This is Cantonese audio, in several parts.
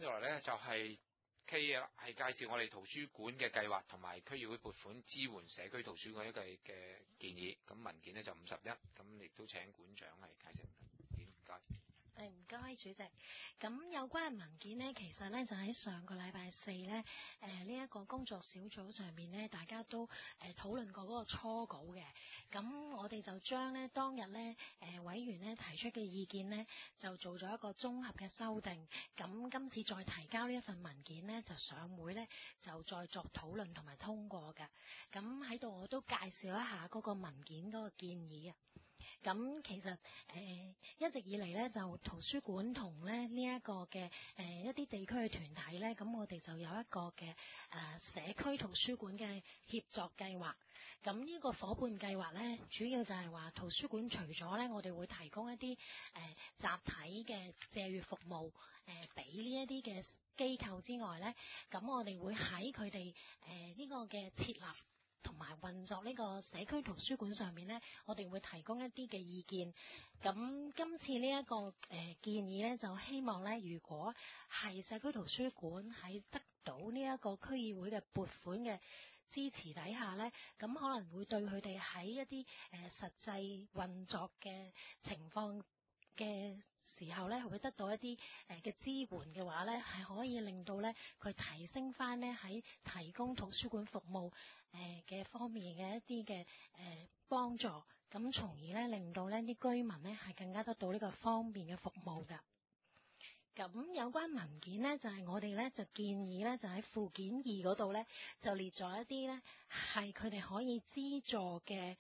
住落嚟咧就係 K 啦，係介紹我哋圖書館嘅計劃同埋區議會撥款支援社區圖書館一個嘅建議。咁文件咧就51，咁亦都請館長係解釋文件，唔該。 唔該，主席。咁有關嘅文件呢，其實呢就喺上個禮拜四呢，呢一個工作小組上面呢，大家都討論過嗰個初稿嘅。咁我哋就將呢當日呢委員呢提出嘅意見呢，就做咗一個綜合嘅修訂。咁今次再提交呢一份文件呢，就上會呢，就再作討論同埋通過嘅。咁喺度我都介紹一下嗰個文件嗰個建議啊。咁其實一直以嚟咧，就圖書館同咧呢一個嘅一啲地區嘅團體咧，咁我哋就有一個嘅社區圖書館嘅協作計劃。咁呢個伙伴計劃咧，主要就係話圖書館除咗咧，我哋會提供一啲集體嘅借閱服務俾呢一啲嘅機構之外咧，咁我哋會喺佢哋呢個嘅設立同埋運作呢個社區圖書館上面呢，我哋會提供一啲嘅意見。咁今次呢一個建議呢，就希望呢，如果係社區圖書館喺得到呢一個區議會嘅撥款嘅支持底下呢，咁可能會對佢哋喺一啲實際運作嘅情況嘅時候咧，會得到一啲嘅支援嘅話咧，係可以令到咧佢提升翻咧喺提供圖書館服務嘅方面嘅一啲嘅幫助，咁從而咧令到呢啲居民咧係更加得到呢個方便嘅服務㗎。咁有關文件呢，就係我哋咧就建議咧就喺附件2嗰度咧就列咗一啲咧係佢哋可以資助嘅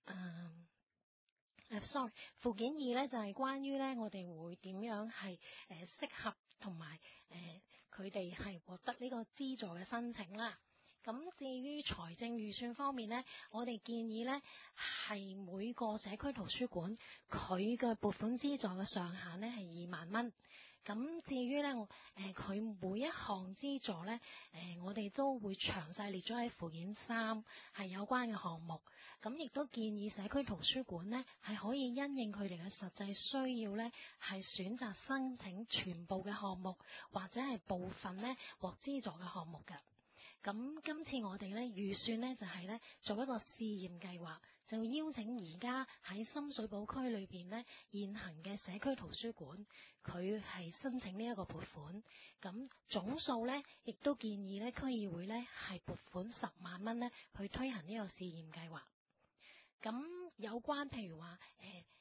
sorry， 附件2咧就係關於咧我哋會點樣係適合同埋佢哋係獲得呢個資助嘅申請啦。咁至於財政預算方面呢，我哋建議呢係每個社區圖書館佢嘅撥款資助嘅上限呢係2萬蚊。咁至於呢，佢每一項資助呢，我哋都會詳細列咗喺附件3係有關嘅項目。咁亦都建議社區圖書館呢係可以因應佢哋嘅實際需要呢，係選擇申請全部嘅項目或者係部分呢獲資助嘅項目嘅。咁今次我哋咧預算咧就係咧做一個試驗計劃，就邀請而家喺深水埗區裏邊咧現行嘅社區圖書館，佢係申請呢一個撥款。咁總數咧亦都建議咧區議會咧係撥款10萬蚊咧去推行呢個試驗計劃。咁有關譬如話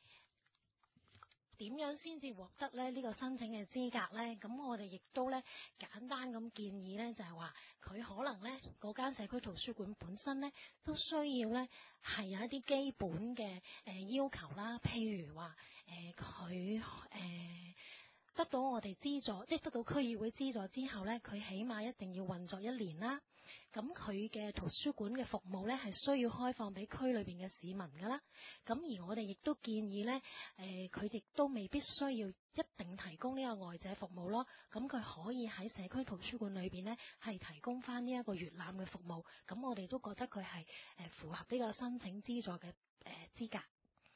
點樣先至獲得咧呢個申請嘅資格呢？咁我哋亦都咧簡單咁建議呢，就係話佢可能呢嗰間社區圖書館本身呢都需要呢係有一啲基本嘅要求啦，譬如話佢得到我哋資助，即係得到區議會資助之後呢，佢起碼一定要運作1年啦。咁佢嘅圖書館嘅服務呢係需要開放俾區裏邊嘅市民噶啦。咁而我哋亦都建議呢，佢亦都未必需要一定提供呢個外借服務咯。咁佢可以喺社區圖書館裏邊呢係提供翻呢一個閱覽嘅服務。咁我哋都覺得佢係符合呢個申請資助嘅資格。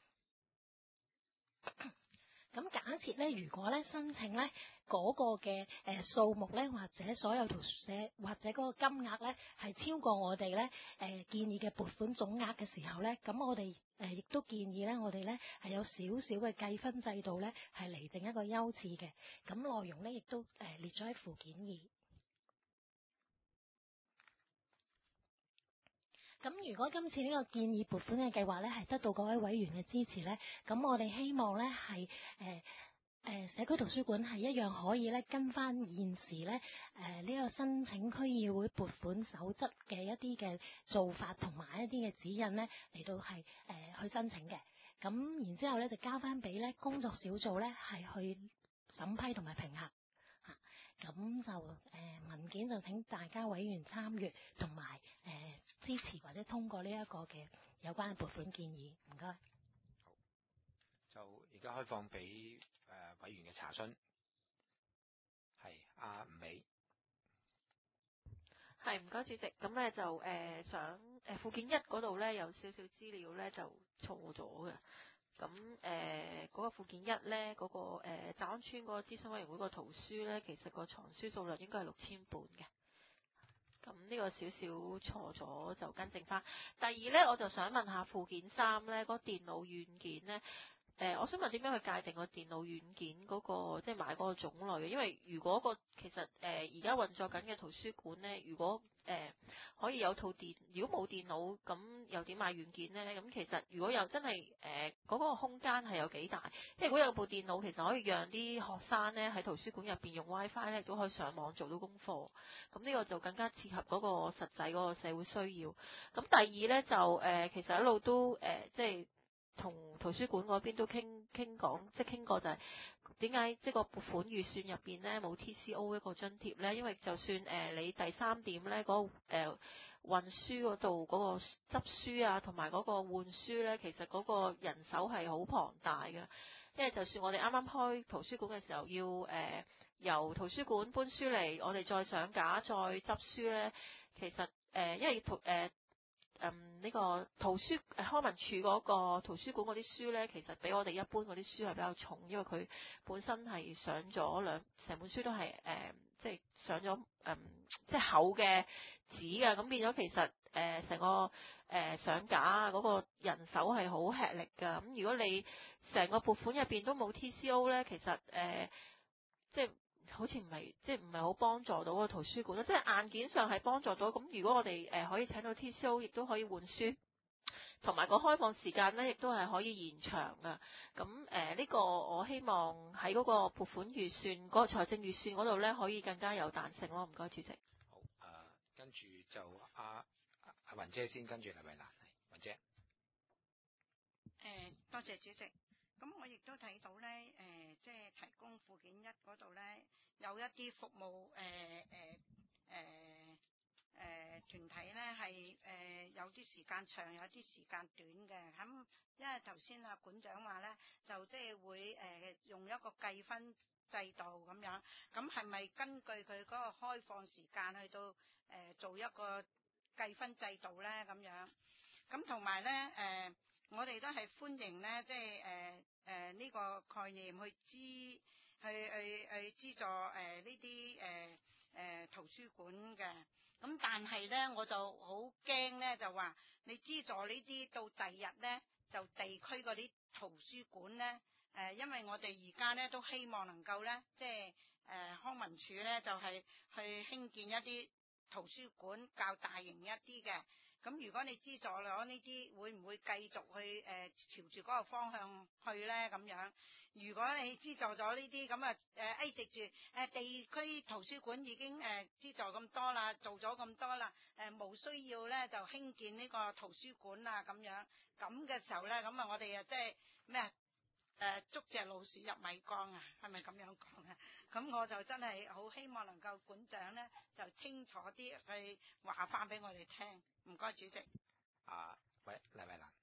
咁假設咧，如果咧申請咧嗰個嘅數目咧，或者所有圖書社或者嗰個金額咧係超過我哋咧建議嘅撥款總額嘅時候咧，咁我哋亦都建議咧，我哋咧係有少少嘅計分制度咧，係釐定一個優次嘅。咁內容咧亦都列咗喺附件2。咁如果今次呢個建議撥款嘅計劃咧係得到各位委員嘅支持咧，咁我哋希望咧係社區圖書館係一樣可以咧跟翻現時咧呢個申請區議會撥款守則嘅一啲嘅做法同埋一啲嘅指引咧嚟到係去申請嘅。咁然之後咧就交翻俾咧工作小組咧係去審批同埋評核。咁就文件就請大家委員參閱同埋支持或者通過呢一個嘅有關嘅撥款建議。唔該。 好，就而家開放俾委員嘅查詢。係阿吳美。 係，唔該主席。咁咧就想附件1嗰度咧有少少資料咧就錯咗嘅。 咁嗰個附件一咧，嗰、個澤安村嗰個諮詢委員會個圖書咧，其實個藏書數量應該係6000本嘅。咁呢個少少錯咗就更正翻。第二咧，我就想問下附件3咧，嗰、個電腦軟件咧。我想問點樣去界定個電腦軟件嗰、個即係買嗰個種類？因為如果其實而家運作緊嘅圖書館咧，如果可以有套如果冇電腦，咁又點買軟件咧？咁其實如果有真係嗰個空間係有幾大？即係如果有部電腦，其實可以讓啲學生咧喺圖書館入邊用 WiFi 咧，都可以上網做到功課。咁呢個就更加切合嗰個實際嗰個社會需要。咁第二咧就其實一路都即係。同圖書館嗰邊都傾過就係點解即係個撥款預算入邊咧冇 TCO 一個津貼咧？因為就算你第3點咧嗰運輸嗰度嗰個執書啊，同埋嗰個換書咧，其實嗰個人手係好龐大嘅。因為就算我哋啱啱開圖書館嘅時候，要由圖書館搬書嚟，我哋再上架再執書咧，其實因為呢個康文署嗰個圖書館嗰啲書咧，其實比我哋一般嗰啲書係比較重，因為佢本身係上咗成本書都係即係上咗即係厚嘅紙嘅，咁變咗其實成個上架嗰個人手係好吃力㗎。咁如果你成個撥款入邊都冇 TCO 咧，其實即係。好似唔係好幫助到個圖書館咯，即係硬件上係幫助到。咁如果我哋可以請到 TCO，亦都可以換書，同埋個開放時間咧，亦都係可以延長噶。咁呢個我希望喺嗰個撥款預算、嗰個財政預算嗰度咧，可以更加有彈性咯。唔該，主席。 好，跟住就阿雲姐先，跟住黎慧蘭，雲姐。 多謝主席。咁我亦都睇到咧，即係提供附件1嗰度咧，有一啲服務團體咧係有啲時間長，有啲時間短嘅。咁因為頭先阿館長話咧，就即係會用一個計分制度咁樣，咁係咪根據佢嗰個開放時間去到做一個計分制度咧咁樣？咁同埋咧我哋都係歡迎咧，即係呢個概念去資助呢啲圖書館嘅。咁但係咧，我就好驚咧，就話你資助呢啲到第日咧，就地區嗰啲圖書館咧，因為我哋而家咧都希望能夠咧，即係康文署咧就係去興建一啲圖書館較大型一啲嘅。咁如果你資助咗呢啲，會唔會繼續去朝住嗰個方向去咧？咁樣，如果你資助咗呢啲，咁藉住地區圖書館已經資助咁多啦，做咗咁多啦，冇需要咧就興建呢個圖書館啊咁樣，咁嘅時候咧，咁我哋即係咩捉隻老鼠入米缸啊，係咪咁樣講啊？咁我就真係好希望能夠館長咧就清楚啲去話翻俾我哋聽。唔該，主席。 喂，黎慧蘭。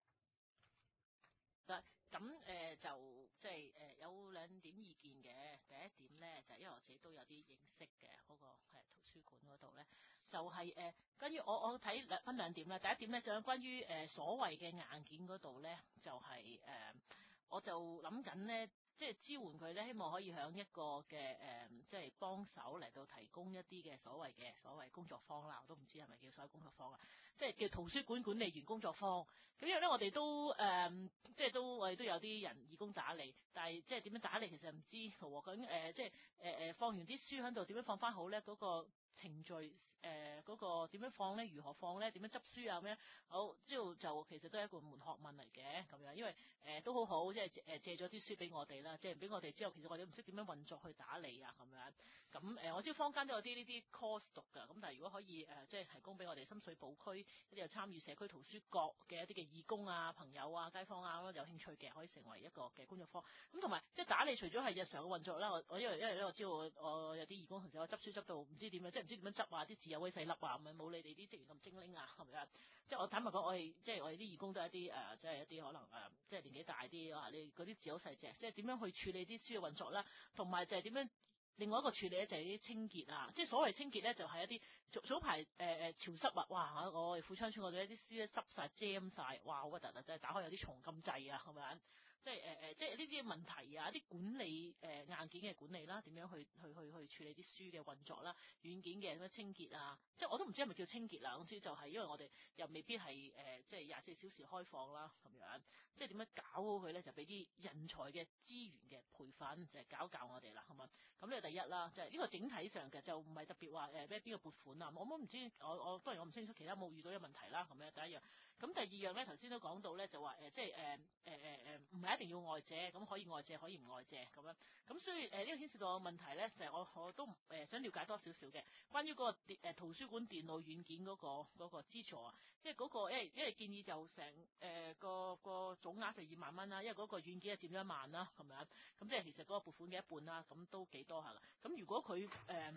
咁就即係有2點意見嘅。第一點咧就係因為我自己都有啲認識嘅嗰個圖書館嗰度咧，就係關於我睇分2點啦。第一點咧就係關於所謂嘅硬件嗰度咧，就係我就諗緊咧，即係支援佢咧，希望可以響一個嘅即係幫手嚟到提供一啲嘅所謂工作坊啦，我都唔知係咪叫所謂工作坊啊，即係叫圖書館管理員工作坊。咁因為咧，我哋都即係我哋都有啲人義工打理，但係即係點樣打理其實唔知喎。究竟即係放完啲書喺度點樣放翻好咧？嗰個程序嗰個點樣放咧？如何放咧？點樣執書啊？咁樣好之後就其實都係一個門學問嚟嘅咁樣，因為都好好，即係借咗啲書俾我哋啦，借完俾我哋之後，其實我哋都唔識點樣運作去打理啊咁樣。咁我知道坊間都有啲呢啲 course 讀㗎，咁但係如果可以即係提供俾我哋深水埗區一啲有參與社區圖書角嘅一啲嘅義工啊、朋友啊、街坊啊，有興趣嘅可以成為一個嘅工作坊。咁同埋即係打理，除咗係日常嘅運作啦，我因為咧我知道我有啲義工同事我執書執到唔知點樣，即係唔知點樣執啊，啲字有鬼細粒啊，唔係冇你哋啲職員咁精靈啊，係咪啊？即係我坦白講，我哋啲義工都係一啲即係一啲可能即係年紀大啲啊，你嗰啲字好細隻，即係點樣去處理啲書嘅運作啦，同埋就係點樣另外一個處理咧就係啲清潔啊，即係所謂清潔咧就係一啲早排潮濕啊，哇！我哋富昌村嗰度一啲書咧濕晒 jam 晒，哇！好核突啊，真係打開有啲蟲咁滯啊，係咪？即係即係呢啲問題啊，啲管理硬件嘅管理啦，點樣去處理啲書嘅運作啦，軟件嘅咁樣清潔啊，即係我都唔知係咪叫清潔啦，總之就係因為我哋又未必係即係24小時開放啦，咁樣即係點樣搞好佢咧，就俾啲人才嘅資源嘅培訓，就係教我哋啦，係咪？咁呢個第一啦，就係呢個整體上嘅就唔係特別話咩邊個撥款啊，我唔知我當然我唔清楚其他冇遇到嘅問題啦，咁樣第一樣。咁第二樣咧，頭先都講到咧，就話即係唔係一定要外借，咁可以外借，可以唔外借咁樣。咁所以呢個牽涉到嘅問題咧，成日我都想了解多少少嘅，關於嗰個圖書館電腦軟件嗰個資助啊，即係嗰個因為建議就成個總額就2萬蚊啦，因為嗰個軟件係佔咗1萬啦，係咪啊？咁即係其實嗰個撥款嘅一半啦，咁都幾多下啦。咁如果佢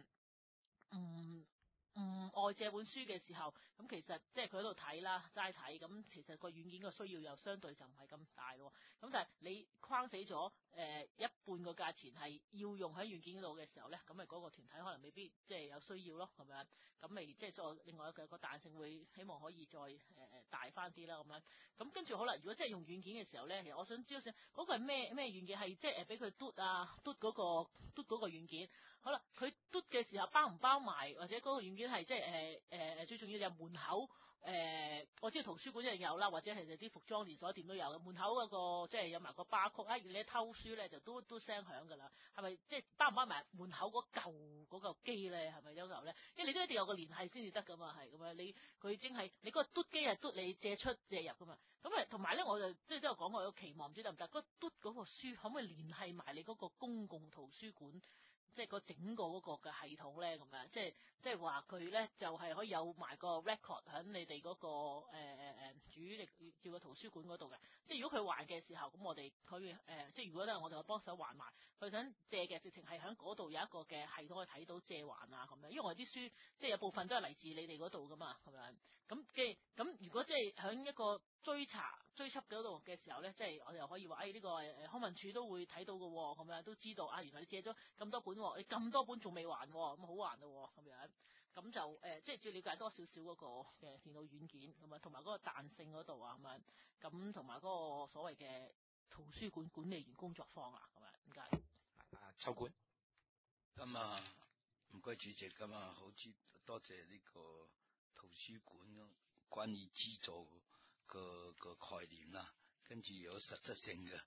外借本書嘅時候，咁其實即係佢喺度睇啦，齋睇，咁其實個軟件個需要又相對就唔係咁大咯。咁但係你框死咗一半個價錢係要用喺軟件嗰度嘅時候咧，咁咪嗰個團體可能未必即係有需要咯，係咪啊？咁咪即係再另外一個彈性會希望可以再大翻啲啦，咁樣。咁跟住好啦，如果真係用軟件嘅時候咧，其實我想知道嗰個係咩軟件，係即係俾佢嘟嗰個軟件。好啦，佢嘟嘅時候包唔包埋，或者嗰個軟件係即係最重要就係門口我知道圖書館一定有啦，或者係啲服裝連鎖店都有嘅門口嗰個即係有埋個巴曲啊，你一偷書咧就都聲響㗎啦，係咪即係包唔包埋門口嗰嚿機咧？係咪有嚿咧？因為你都一定有個聯繫先至得㗎嘛，係咁樣佢淨係你嗰個嘟機係嘟你借出借入㗎嘛，咁同埋咧我就即係都有講過有期望唔知得唔得，嗰嘟嗰個書可唔可以聯繫埋你嗰個公共圖書館？即係個整個嗰個嘅系統咧，咁樣即係話佢咧就係可以有埋個 record 喺你哋嗰個主力叫個圖書館嗰度嘅。即係如果佢還嘅時候，咁我哋可以即係如果咧我哋幫手還埋，佢想借嘅直情係喺嗰度有一個嘅系統去睇到借還啊咁樣。因為我哋啲書即係有部分都係嚟自你哋嗰度噶嘛，咁樣咁如果即係喺一個追緝嗰度嘅時候咧，即係我哋又可以話，呢個康文署都會睇到嘅，咁樣都知道啊，原來你借咗咁多本，你咁多本仲未還，咁好還咯，咁樣，咁就即係要了解多少少嗰個嘅電腦軟件，咁啊，同埋嗰個彈性嗰度啊，咁樣，咁同埋嗰個所謂嘅圖書館管理員工作坊啊，咁樣，唔該。 秋官。 咁啊，唔該主席，咁啊，好多謝呢個圖書館關於資助個概念啦，跟住有實質性嘅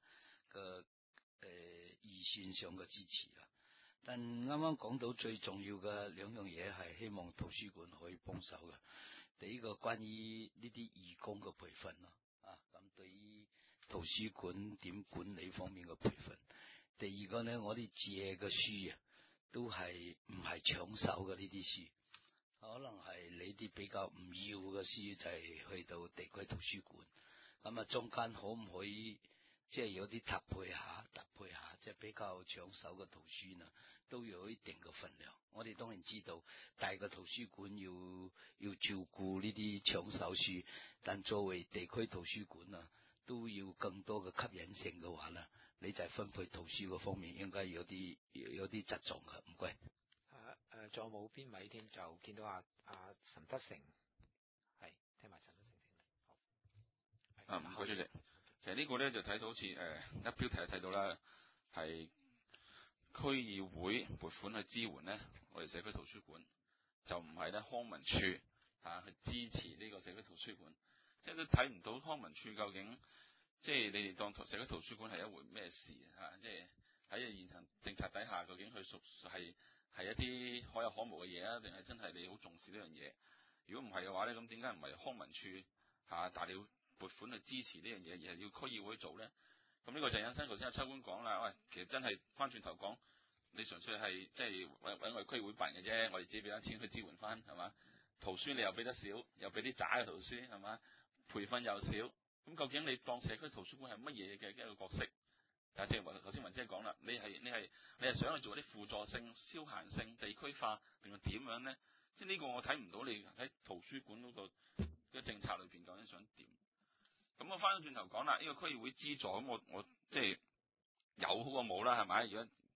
預算上嘅支持啦。但啱啱講到最重要嘅兩樣嘢係希望圖書館可以幫手嘅。第一個關於呢啲義工嘅培訓咯，咁對於圖書館點管理方面嘅培訓。第二個呢，我哋借嘅書啊，都係唔係搶手嘅呢啲書。可能係你啲比較唔要嘅書就係去到地區圖書館，咁啊中間可唔可以即係有啲搭配下，即係比較搶手嘅圖書呢，都有一定嘅分量。我哋當然知道大個圖書館要照顧呢啲搶手書，但作為地區圖書館啊，都要更多嘅吸引性嘅話呢，你就係分配圖書嗰方面應該有啲側重嘅，唔該。 仲有冇邊位添？就見到阿陳德成，係聽埋陳德成先。 唔該主席。其實呢個咧就睇到好似一標題睇到啦，係區議會撥款去支援咧我哋社區圖書館，就唔係咧康文署去支持呢個社區圖書館，即係都睇唔到康文署究竟即係你哋當社區圖書館係一回咩事即係喺現行政策底下，究竟佢屬係一啲可有可無嘅嘢啊，定係真係你好重視呢樣嘢？如果唔係嘅話咧，咁點解唔係康文署大料撥款去支持呢樣嘢，而係要區議會做咧？咁呢個就引申頭先阿秋官講啦，喂，其實真係翻轉頭講，你純粹係即係揾我哋區議會辦嘅啫，我哋自己俾啲錢去支援翻，係嘛？圖書你又俾得少，又俾啲渣嘅圖書，係嘛？培訓又少，咁究竟你當社區圖書館係乜嘢嘅一個角色？即係頭先雲姐講啦，你係想去做啲輔助性、消閒性、地區化，定係點樣咧？即係呢個我睇唔到你喺圖書館嗰個嘅政策裏邊究竟想點？咁我翻咗轉頭講啦，呢個區議會資助，咁我即係有好過冇啦，係咪？如果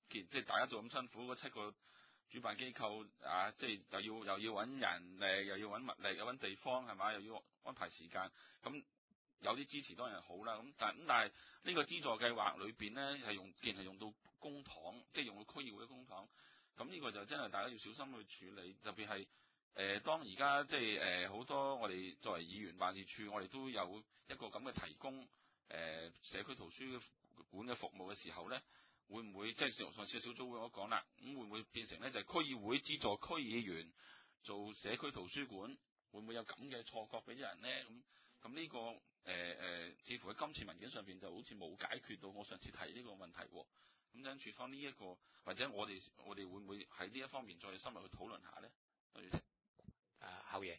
即係大家做咁辛苦，嗰7個主辦機構啊，即係又要揾人又要揾物力，又揾地方係嘛，又要安排時間，咁有啲支持當然好啦。咁但係呢個資助計劃裏邊咧既然係用到公帑，即係用到區議會嘅公帑，咁呢個就真係大家要小心去處理，特別係。當而家即係好多我哋作為議員辦事處，我哋都有一個咁嘅提供社區圖書館嘅服務嘅時候咧，會唔會即係上次小組會我講啦，咁會唔會變成咧就係區議會資助區議員做社區圖書館，會唔會有咁嘅錯覺俾啲人咧？咁呢個似乎喺今次文件上邊就好似冇解決到我上次提呢個問題喎。咁因處方呢一個，或者我哋會唔會喺呢一方面再深入去討論下咧？多謝。 後爺，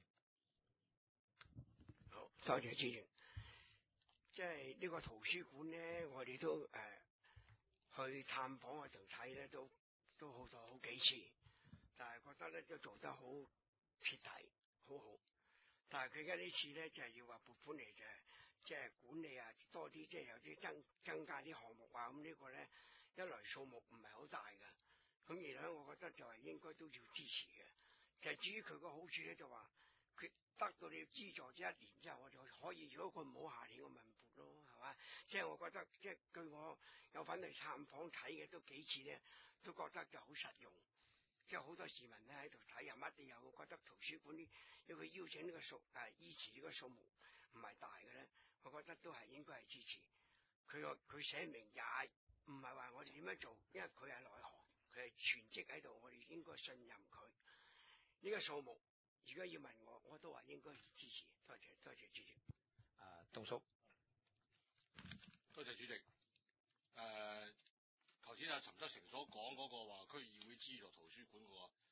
好，多謝主席。即係呢個圖書館咧，我哋都去探訪嘅時候睇咧，都好幾次，但係覺得咧都做得好徹底，好好。但係佢而家呢次咧就係要話撥款嚟嘅，即係管理啊多啲，即係有啲增加啲項目啊。咁呢個咧一來數目唔係好大嘅，咁而咧我覺得就係應該都要支持嘅。就係至於佢個好處咧，就話佢得到你資助咗1年之後，我就可以，如果佢唔好下年，我咪唔撥咯，係嘛？即係我覺得，即係據我有份去探訪睇嘅都幾次咧，都覺得就好實用。即係好多市民咧喺度睇，又一定有覺得圖書館呢，因為佢邀請呢個依持呢個數目唔係大嘅咧，我覺得都係應該係支持。佢寫明也唔係話我哋點樣做，因為佢係內行，佢係全職喺度，我哋應該信任佢。呢個數目，如果要問我都話應該支持。多謝主席。 東叔， 多謝主席。頭先阿陳德成所講嗰個話區議會資助圖書館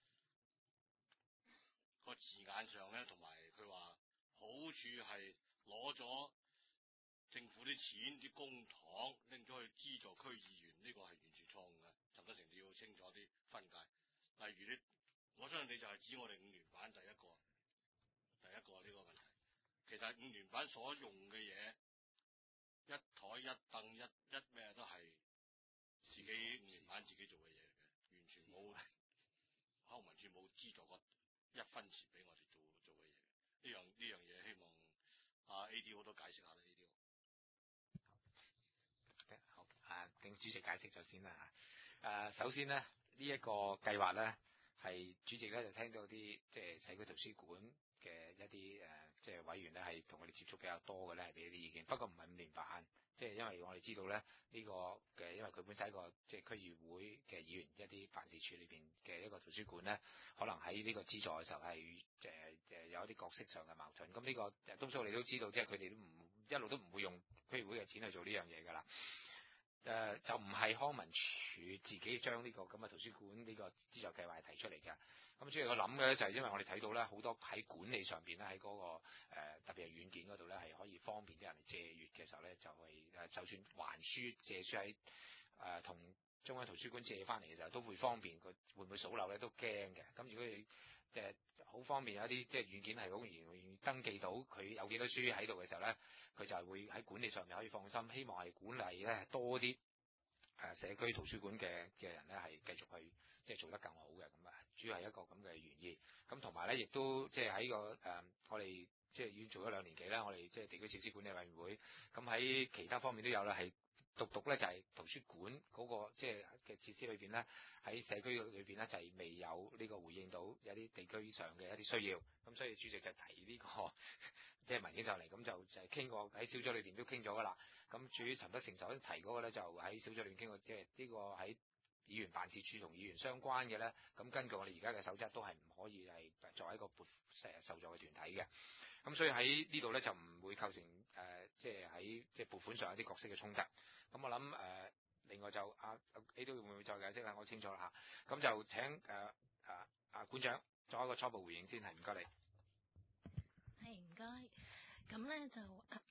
個字眼上咧，同埋佢話好處係攞咗政府啲錢啲公帑拎咗去資助區議員，呢個係完全錯誤嘅。陳德成你要清楚啲分界。例如我相信你就係指我哋5年版第一個呢個問題。其實5年版所用嘅嘢，一枱一凳一咩都係自己5年版自己做嘅嘢嚟嘅，完全冇康文署冇資助過1分錢俾我哋做嘅嘢。呢樣嘢希望AD 好多解釋下啦。AD 好等主席解釋咗先啦。首先咧，呢一個計劃咧係主席咧就聽到啲即係社區圖書館嘅一啲即係委員咧係同我哋接觸比較多嘅咧，係俾啲意見。不過唔係5年版，即係因為我哋知道咧呢個嘅，因為佢本身係一個即係區議會嘅議員一啲辦事處裏邊嘅一個圖書館咧，可能喺呢個資助嘅時候係有一啲角色上嘅矛盾。咁呢個東叔你都知道，即係佢哋都一路都唔會用區議會嘅錢去做呢樣嘢㗎啦。就唔係康文署自己將呢個咁嘅圖書館呢個資助計劃提出嚟嘅。咁所以我諗嘅咧就係因為我哋睇到咧好多喺管理上邊咧喺嗰個特別係軟件嗰度咧係可以方便啲人嚟借閲嘅時候咧，就係就算還書借書喺同中央圖書館借翻嚟嘅時候都會方便，佢會唔會數漏咧都驚嘅。咁如果你好方便有一啲即係軟件係好容易登記到佢有幾多書喺度嘅時候咧，佢就係會喺管理上面可以放心，希望係管理咧多啲社區圖書館嘅人咧係繼續去即係做得更好嘅。咁主要係一個咁嘅原意。咁同埋咧亦都即係喺個我哋即係已經做咗2年幾啦，我哋即係地區設施管理委員會，咁喺其他方面都有啦，係獨咧就係圖書館嗰個即係嘅設施裏邊咧，喺社區裏邊咧就係未有呢個回應到有啲地區上嘅一啲需要。咁所以主席就提呢個即係文件上嚟，咁就係傾過喺小組裏邊都傾咗噶啦。咁至於陳德成首先提嗰個咧，就喺小組裏邊傾過，即係呢個喺議員辦事處同議員相關嘅咧，咁根據我哋而家嘅守則都係唔可以係作為一個受助嘅團體嘅。咁所以喺呢度咧就唔會構成即係喺即係撥款上有啲角色嘅衝突。咁我諗另外就你都會唔會再解釋啦？我清楚啦嚇。咁就請館長作一個初步回應先，係唔該你。 係唔該。咁咧就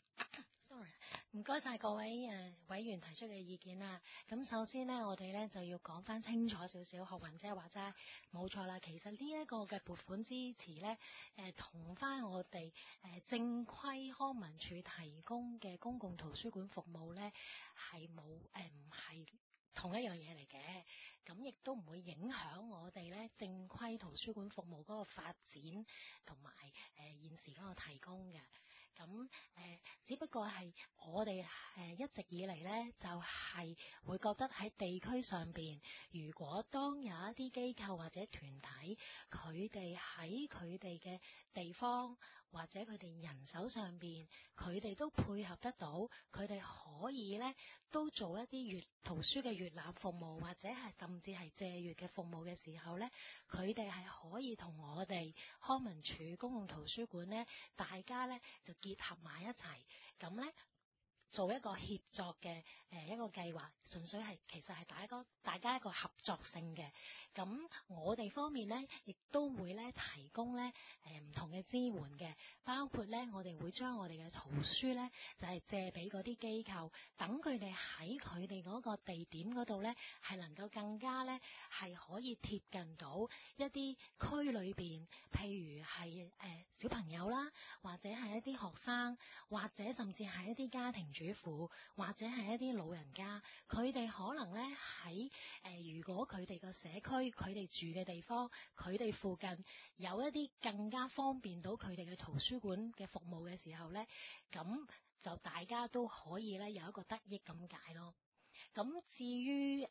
sorry，唔該晒各位委員提出嘅意見啦。咁首先咧，我哋咧就要講翻清楚少少。學雲姐話齋冇錯啦，其實呢一個嘅撥款支持咧，同翻我哋正規康文署提供嘅公共圖書館服務咧係冇唔係同一樣嘢嚟嘅，咁亦都唔會影響我哋咧正規圖書館服務嗰個發展同埋現時嗰個提供嘅。咁只不過係我哋一直以嚟咧，就係會覺得喺地區上邊，如果當有一啲機構或者團體，佢哋喺佢哋嘅地方或者佢哋人手上邊，佢哋都配合得到，佢哋可以咧都做一啲圖書嘅閱覽服務，或者係甚至係借閱嘅服務嘅時候咧，佢哋係可以同我哋康文署公共圖書館咧，大家咧就結合埋一齊，咁咧做一個協作嘅一個計劃，純粹係其實係大家一個合作性嘅。咁我哋方面咧，亦都會咧提供咧唔同嘅支援嘅，包括咧我哋會將我哋嘅圖書咧就係借俾嗰啲機構，等佢哋喺佢哋嗰個地點嗰度咧係能夠更加咧係可以貼近到一啲區裏邊，譬如係小朋友啦，或者係一啲學生，或者甚至係一啲家庭主婦，或者係一啲老人家，佢哋可能咧喺如果佢哋個社區佢哋住嘅地方，佢哋附近有一啲更加方便到佢哋嘅圖書館嘅服務嘅時候咧，咁就大家都可以咧有一個得益咁解咯。咁至於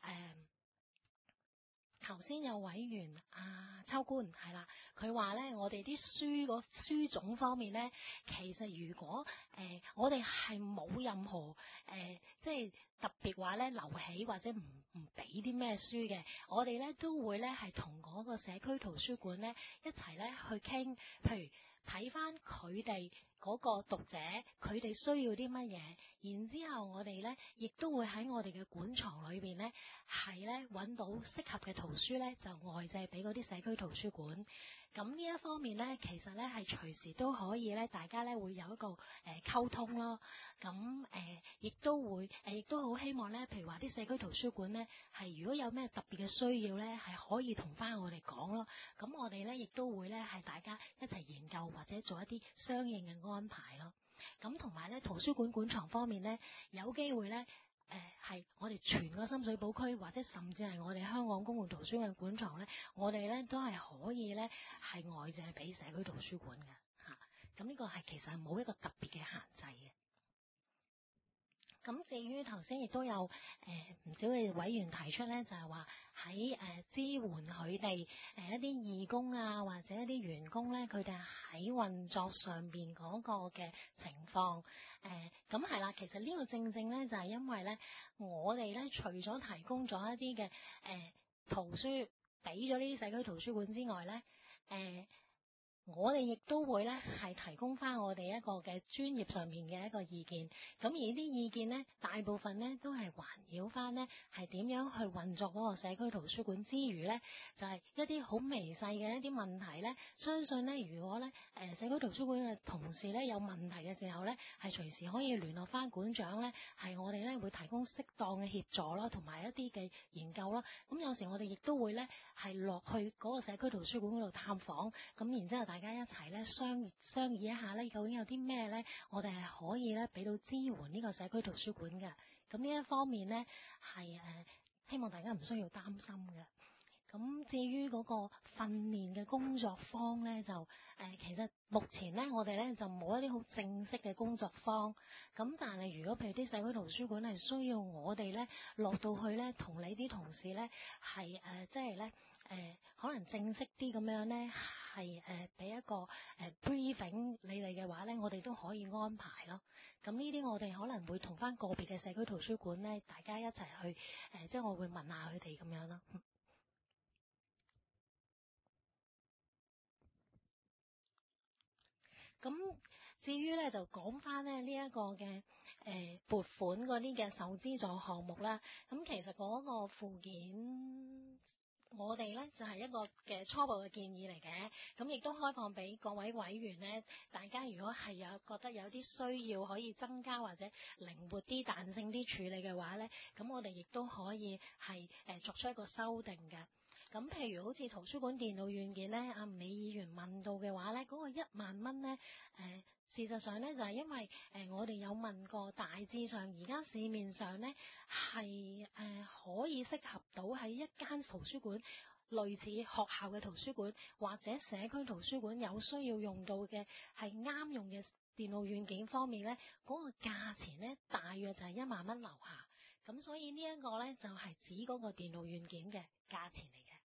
頭先有委員秋官係啦，佢話咧我哋啲書種方面咧，其實如果我哋係冇任何即係特別話咧留起或者唔俾啲咩書嘅，我哋咧都會咧係同嗰個社區圖書館咧一齊咧去傾，譬如睇翻佢哋嗰個讀者，佢哋需要啲乜嘢，然之後我哋咧亦都會喺我哋嘅館藏裏邊咧係咧揾到適合嘅圖書咧，就外借俾嗰啲社區圖書館。咁呢一方面咧，其實咧係隨時都可以咧，大家咧會有一個溝通咯。咁亦都好希望咧，譬如話啲社區圖書館咧，係如果有咩特別嘅需要咧，係可以同翻我哋講咯。咁我哋咧亦都會咧係大家一齊研究或者做一啲相應嘅安排咯。咁同埋咧，圖書館館藏方面咧，有機會咧。係我哋全個深水埗區，或者甚至係我哋香港公共圖書館館藏咧，我哋咧都係可以咧係外借俾社區圖書館嘅嚇。咁呢個係其實係冇一個特別嘅限制嘅。咁至於頭先亦都有唔少嘅委員提出咧，就係話喺支援佢哋一啲義工啊，或者一啲員工咧，佢哋喺運作上邊嗰個嘅情況。咁係啦，其實呢個正正咧就係因為咧，我哋咧除咗提供咗一啲嘅圖書俾咗呢啲社區圖書館之外咧，我哋亦都會咧係提供翻我哋一個嘅專業上面嘅一個意見，咁而呢啲意見咧，大部分咧都係環繞翻咧係點樣去運作嗰個社區圖書館之餘咧，就係一啲好微細嘅一啲問題咧，相信咧如果咧社區圖書館嘅同事咧有問題嘅時候咧，係隨時可以聯絡翻館長咧，係我哋咧會提供適當嘅協助咯，同埋一啲嘅研究咯。咁有時我哋亦都會咧係落去嗰個社區圖書館嗰度探訪，咁然之後大家一齊咧商議一下咧，究竟有啲咩咧，我哋係可以咧俾到支援呢個社區圖書館嘅。咁呢一方面咧係希望大家唔需要擔心嘅。咁至於嗰個訓練嘅工作坊咧，就其實目前咧我哋咧就冇一啲好正式嘅工作坊。咁但係如果譬如啲社區圖書館係需要我哋咧落到去咧，同你啲同事咧係即係咧可能正式啲咁樣咧，係俾一個briefing 你哋嘅話咧，我哋都可以安排咯。咁呢啲我哋可能會同翻個別嘅社區圖書館咧，大家一齊去即係我會問下佢哋咁樣咯。咁至於咧就講翻咧呢一個嘅撥款嗰啲嘅受資助項目啦。咁其實嗰個附件我哋咧就係一個嘅初步嘅建議嚟嘅。咁亦都開放俾各位委員咧，大家如果係有覺得有啲需要可以增加或者靈活啲、彈性啲處理嘅話咧，咁我哋亦都可以係作出一個修訂嘅。 咁譬如好似圖書館電腦軟件咧，阿吳美議員問到嘅話咧，嗰個1萬蚊咧，事實上咧就係因為我哋有問過，大致上而家市面上咧係可以適合到喺一間圖書館，類似學校嘅圖書館或者社區圖書館有需要用到嘅係啱用嘅電腦軟件方面咧，嗰個價錢咧大約就係1萬蚊樓下。咁所以呢一個咧就係指嗰個電腦軟件嘅價錢嚟嘅。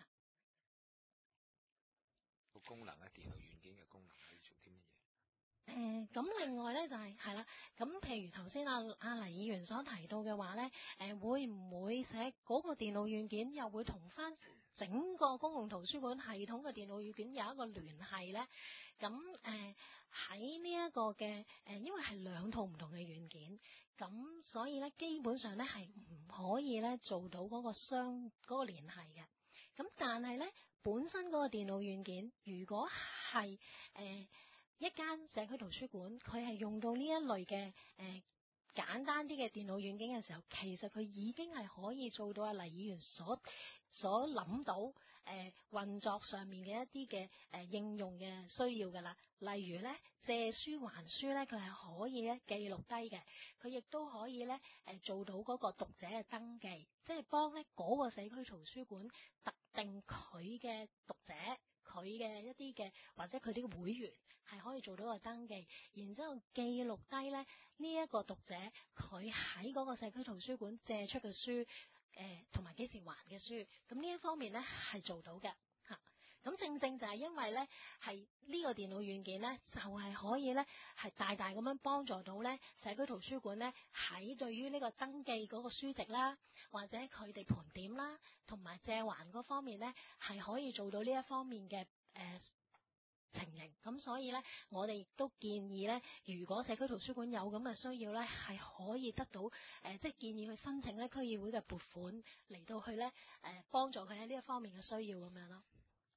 個功能咧，電腦軟件嘅功能可以做啲乜嘢？ 咁另外咧就係啦，咁譬如頭先阿黎議員所提到嘅話咧，會唔會寫嗰個電腦軟件又會同翻整個公共圖書館系統嘅電腦軟件有一個聯繫咧？咁喺呢一個嘅因為係兩套唔同嘅軟件，咁所以咧基本上咧係唔可以咧做到嗰個聯繫嘅。咁但係咧本身嗰個電腦軟件，如果係一間社區圖書館，佢係用到呢一類嘅簡單啲嘅電腦軟件嘅時候，其實佢已經係可以做到阿黎議員所諗到運作上面嘅一啲嘅應用嘅需要噶啦。例如咧借書還書咧，佢係可以咧記錄低嘅，佢亦都可以咧做到嗰個讀者嘅登記，即係幫咧嗰個社區圖書館特定佢嘅讀者，佢嘅一啲嘅或者佢啲會員係可以做到個登記，然之後記錄低咧呢一個讀者佢喺嗰個社區圖書館借出嘅書，同埋幾時還嘅書，咁呢一方面咧係做到嘅嚇。咁正正就係因為咧係呢個電腦軟件咧，就係可以咧係大大咁樣幫助到咧社區圖書館咧喺對於呢個登記嗰個書籍啦，或者佢哋盤點啦，同埋借還嗰方面咧係可以做到呢一方面嘅情形。咁所以咧我哋亦都建議咧，如果社區圖書館有咁嘅需要咧，係可以得到即係建議去申請咧區議會嘅撥款嚟到去咧幫助佢喺呢一方面嘅需要咁樣咯。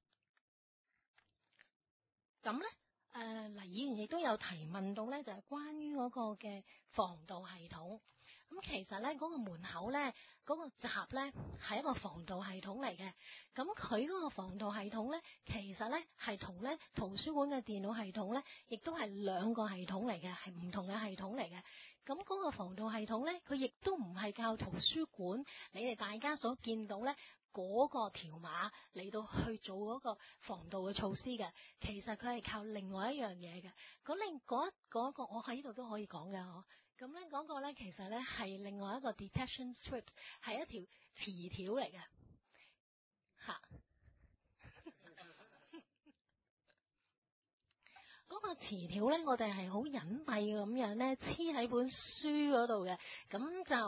咁咧黎議員亦都有提問到咧，就係關於嗰個嘅防盜系統。咁其實咧嗰個門口咧嗰個閘咧係一個防盜系統嚟嘅。咁佢嗰個防盜系統咧，其實咧係同咧圖書館嘅電腦系統咧，亦都係兩個系統嚟嘅，係唔同嘅系統嚟嘅。咁嗰個防盜系統咧，佢亦都唔係靠圖書館你哋大家所見到咧嗰個條碼嚟到去做嗰個防盜嘅措施嘅。其實佢係靠另外一樣嘢嘅。咁嗰個我喺呢度都可以講嘅嗬。咁咧嗰個咧其實咧係另外一個 detection strip， 係一條磁條嚟嘅嚇。嗰個磁條咧，我哋係好隱蔽咁樣咧黐喺本書嗰度嘅。咁就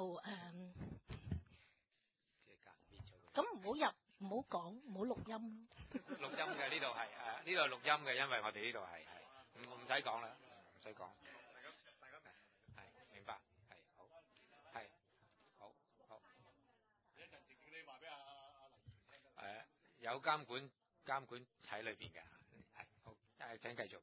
咁唔好入，唔好講，唔好錄音。 錄音嘅呢度係呢度係錄音嘅，因為我哋呢度係唔使講啦，唔使講。係明白，係好，係好。 一陣直接你話俾阿黎議員聽。 有監管喺裏邊嘅，係好。請繼續。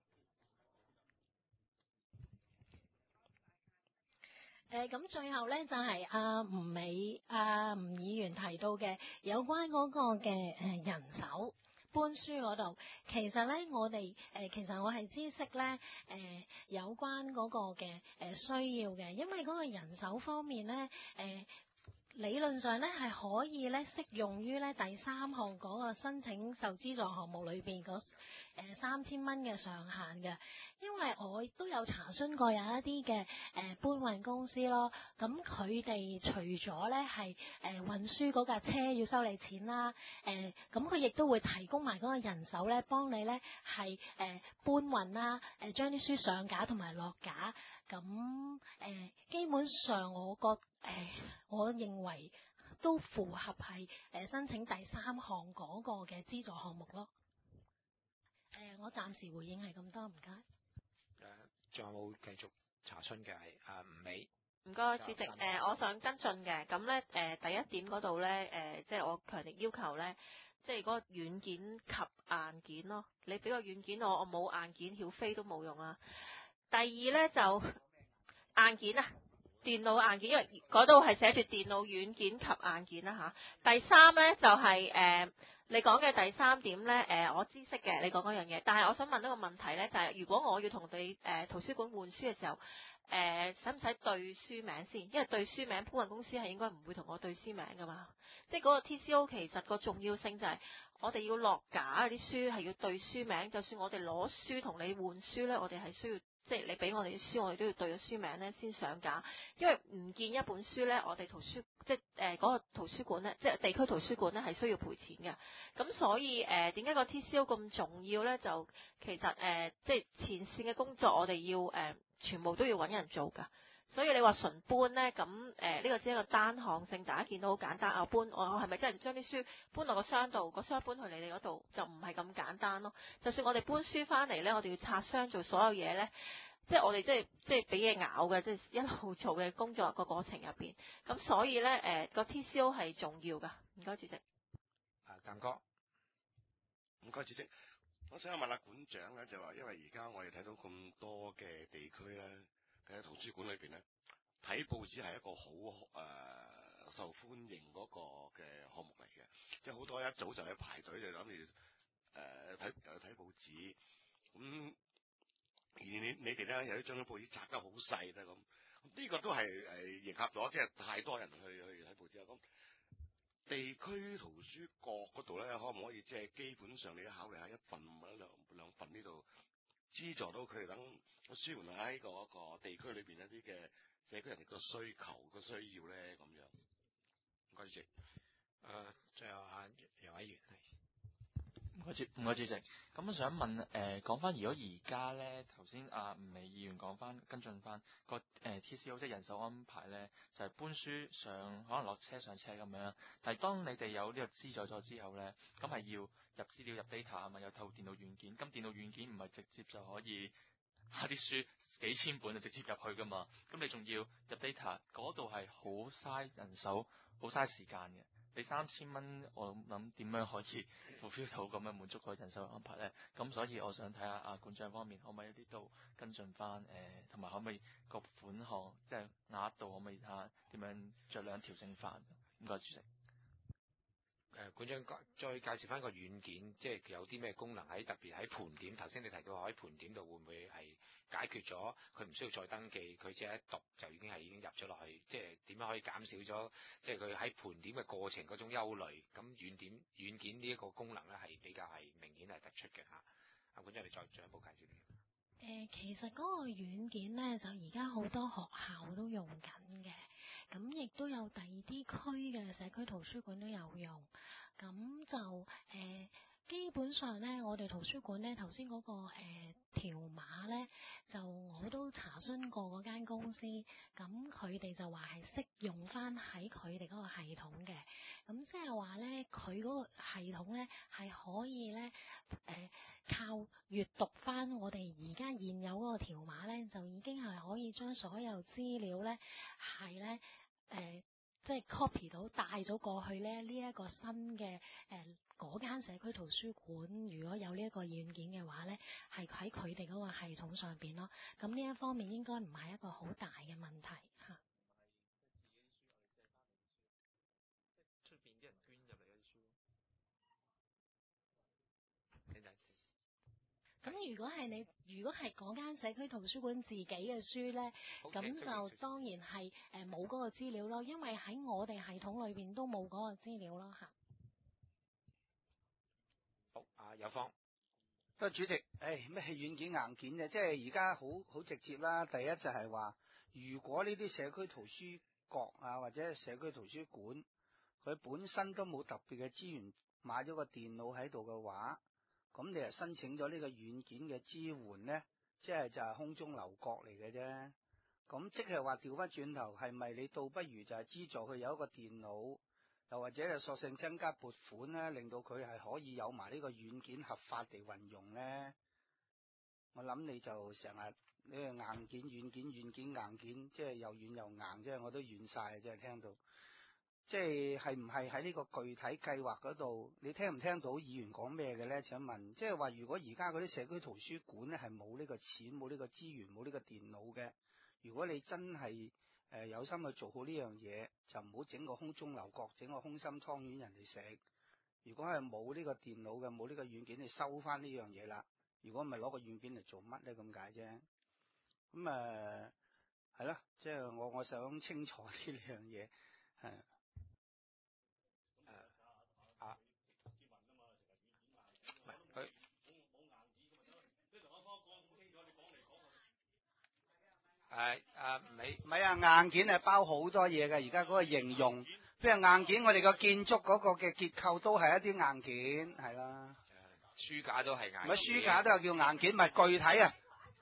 咁最後咧就係吳議員提到嘅有關嗰個嘅人手搬書嗰度，其實咧我哋其實我係知悉咧有關嗰個嘅需要嘅，因為嗰個人手方面咧理論上咧係可以咧適用於咧第3項嗰個申請受資助項目裏邊嗰3000蚊嘅上限嘅。因為我都有查詢過有一啲嘅搬運公司咯，咁佢哋除咗咧係運輸嗰架車要收你錢啦，咁佢亦都會提供埋嗰個人手咧，幫你咧係搬運啦，將啲書上架同埋落架，咁基本上我認為都符合係申請第3項嗰個嘅資助項目咯。我暫時回應係咁多，唔該。 仲有冇繼續查詢嘅係吳美？ 唔該，主席。我想跟進嘅，咁咧第一點嗰度咧，即係我強烈要求咧，即係嗰個軟件及硬件咯。你俾個軟件我冇硬件曉飛都冇用啦。第二咧就硬件啊， 電腦硬件，因為嗰度係寫住電腦軟件及硬件啦嚇。第三咧就係、你講嘅第三點咧，我知識嘅，你講嗰樣嘢。但係我想問一個問題咧，就係、如果我要同你圖書館換書嘅時候，使唔使對書名先？因為對書名，搬運公司係應該唔會同我對書名噶嘛。即係嗰個 TCO 其實個重要性就係我哋要落架嗰啲書係要對書名。就算我哋攞書同你換書咧，我哋係需要。即係你俾我哋啲書，我哋都要對咗書名咧先上架，因為唔見一本書咧，我哋即係嗰個圖書館咧，即係地區圖書館咧係需要賠錢嘅。咁所以點解個 TCO 咁重要咧？就其實即係前線嘅工作，我哋要全部都要揾人做㗎。所以你話純搬咧，咁呢個只係一個單項性，大家見到好簡單啊，我係咪真係將啲書搬落個箱度，個箱搬去你哋嗰度，就唔係咁簡單咯。就算我哋搬書翻嚟咧，我哋要拆箱做所有嘢咧，即係我哋即係俾嘢咬嘅，即係一路做嘅工作個過程入邊。咁所以咧個 TCO 係重要㗎。唔該主席。 鑑哥， 唔該主席，我想問下館長咧，就話因為而家我哋睇到咁多嘅地區咧。喺圖書館裏邊咧，睇報紙係一個好受歡迎嗰個嘅項目嚟嘅，即係好多一早就去排隊就諗住睇報紙。咁而你哋咧有啲將啲報紙拆得好細啦，咁呢個都係迎合咗，即係太多人去睇報紙啦。咁地區圖書角嗰度咧，可唔可以即係基本上你都考慮下一份或者兩份呢度？資助到佢哋等舒緩下喺嗰個地區裏邊一啲嘅社區人哋個需求個需要咧，咁樣。唔該主席。 最後楊委員係。 唔該主席。咁我想問講翻，如果而家咧頭先吳美議員講翻跟進翻個TCO 即係人手安排咧，就係搬書上可能落車上車咁樣。但係當你哋有呢個資助咗之後咧，咁係要入資料入 data 啊嘛，有透過電腦軟件。咁電腦軟件唔係直接就可以下啲書幾千本就直接入去噶嘛。咁你仲要入 data，嗰度係好嘥人手，好嘥時間嘅。你3000蚊，我諗點樣可以 fulfill 到咁樣滿足個人手安排咧？咁所以我想睇下館長方面可唔可以一啲都跟進翻同埋可唔可以個款項即係額度可唔可以睇下點樣酌量調整翻？唔該主席。 館長再介紹翻個軟件，即係有啲咩功能喺特別喺盤點。頭先你提到話喺盤點度會唔會係解決咗佢唔需要再登記，佢只係一讀就已經入咗落去，即係點樣可以減少咗即係佢喺盤點嘅過程嗰種憂慮？咁軟件呢一個功能咧係比較係明顯係突出嘅嚇。館長你再進一步介紹啲。 其實嗰個軟件咧就而家好多學校都用緊嘅。咁亦都有第二啲區嘅社區圖書館都有用，咁就基本上咧，我哋圖書館咧頭先嗰個條碼咧，就我都查詢過嗰間公司，咁佢哋就話係適用翻喺佢哋嗰個系統嘅，咁即係話咧，佢嗰個系統咧係可以咧靠閱讀翻我哋而家現有嗰個條碼咧，就已經係可以將所有資料咧係咧即係 copy 到帶咗過去咧呢一個新嘅嗰間社區圖書館，如果有呢一個軟件嘅話咧，係喺佢哋嗰個系統上邊咯。咁呢一方面應該唔係一個好大嘅問題嚇。 出邊啲人捐入嚟嗰啲書。 咁如果係嗰間社區圖書館自己嘅書咧，咁就當然係冇嗰個資料咯，因為喺我哋系統裏邊都冇嗰個資料咯嚇。 好，有方。 主席，咩係軟件硬件嘅？即係而家好直接啦。第一就係話，如果呢啲社區圖書角啊，或者社區圖書館，佢本身都冇特別嘅資源買咗個電腦喺度嘅話，咁你係申請咗呢個軟件嘅支援咧，即係就係空中樓閣嚟嘅啫。咁即係話調翻轉頭，係咪你倒不如就係資助佢有一個電腦，又或者係索性增加撥款咧，令到佢係可以有埋呢個軟件合法地運用咧？我諗你就成日呢個硬件、軟件、軟件、硬件，即係又軟又硬，即係我都軟晒，即係聽到。即係唔係喺呢個具體計劃嗰度？你聽唔聽到議員講咩嘅咧？請問，即係話如果而家嗰啲社區圖書館咧係冇呢個錢、冇呢個資源、冇呢個電腦嘅，如果你真係有心去做好呢樣嘢，就唔好整個空中樓閣，整個空心湯圓人哋食。如果係冇呢個電腦嘅，冇呢個軟件，你收翻呢樣嘢啦。如果唔係攞個軟件嚟做乜咧？咁解啫。咁係啦，即係我想清楚呢兩樣嘢係。唔係啊，硬件係包好多嘢嘅。而家嗰個形容，譬如硬件，我哋個建築嗰個嘅結構都係一啲硬件，係啦。 書架都係硬件。 唔係書架都有叫硬件，咪具體啊？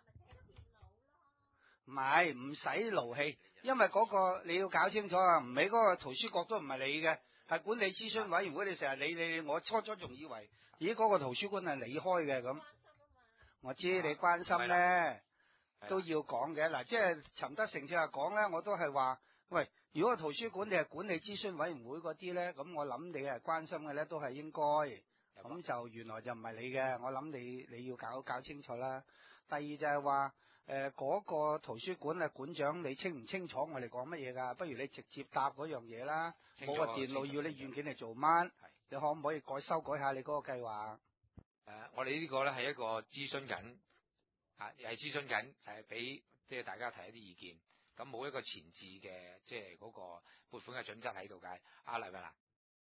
唔係，唔使勞氣，因為嗰個你要搞清楚啊。唔係嗰個圖書局都唔係你嘅，係管理諮詢委員會。你成日理，我初仲以為，咦嗰個圖書館係你開嘅咁。我知你關心咧。都要講嘅嗱，即係陳德成正話講咧，我都係話，喂，如果圖書館你係管理諮詢委員會嗰啲咧，咁我諗你係關心嘅咧，都係應該，咁就原來就唔係你嘅，我諗你要搞清楚啦。第二就係話，嗰個圖書館嘅館長，你清唔清楚我哋講乜嘢㗎？不如你直接答嗰樣嘢啦。冇個電腦要你軟件嚟做乜？你可唔可以修改下你嗰個計劃？ 我哋呢個咧係一個諮詢緊。係諮詢緊，係俾即係大家提一啲意見，咁冇一個前置嘅即係嗰個撥款嘅準則喺度嘅。阿黎偉蘭，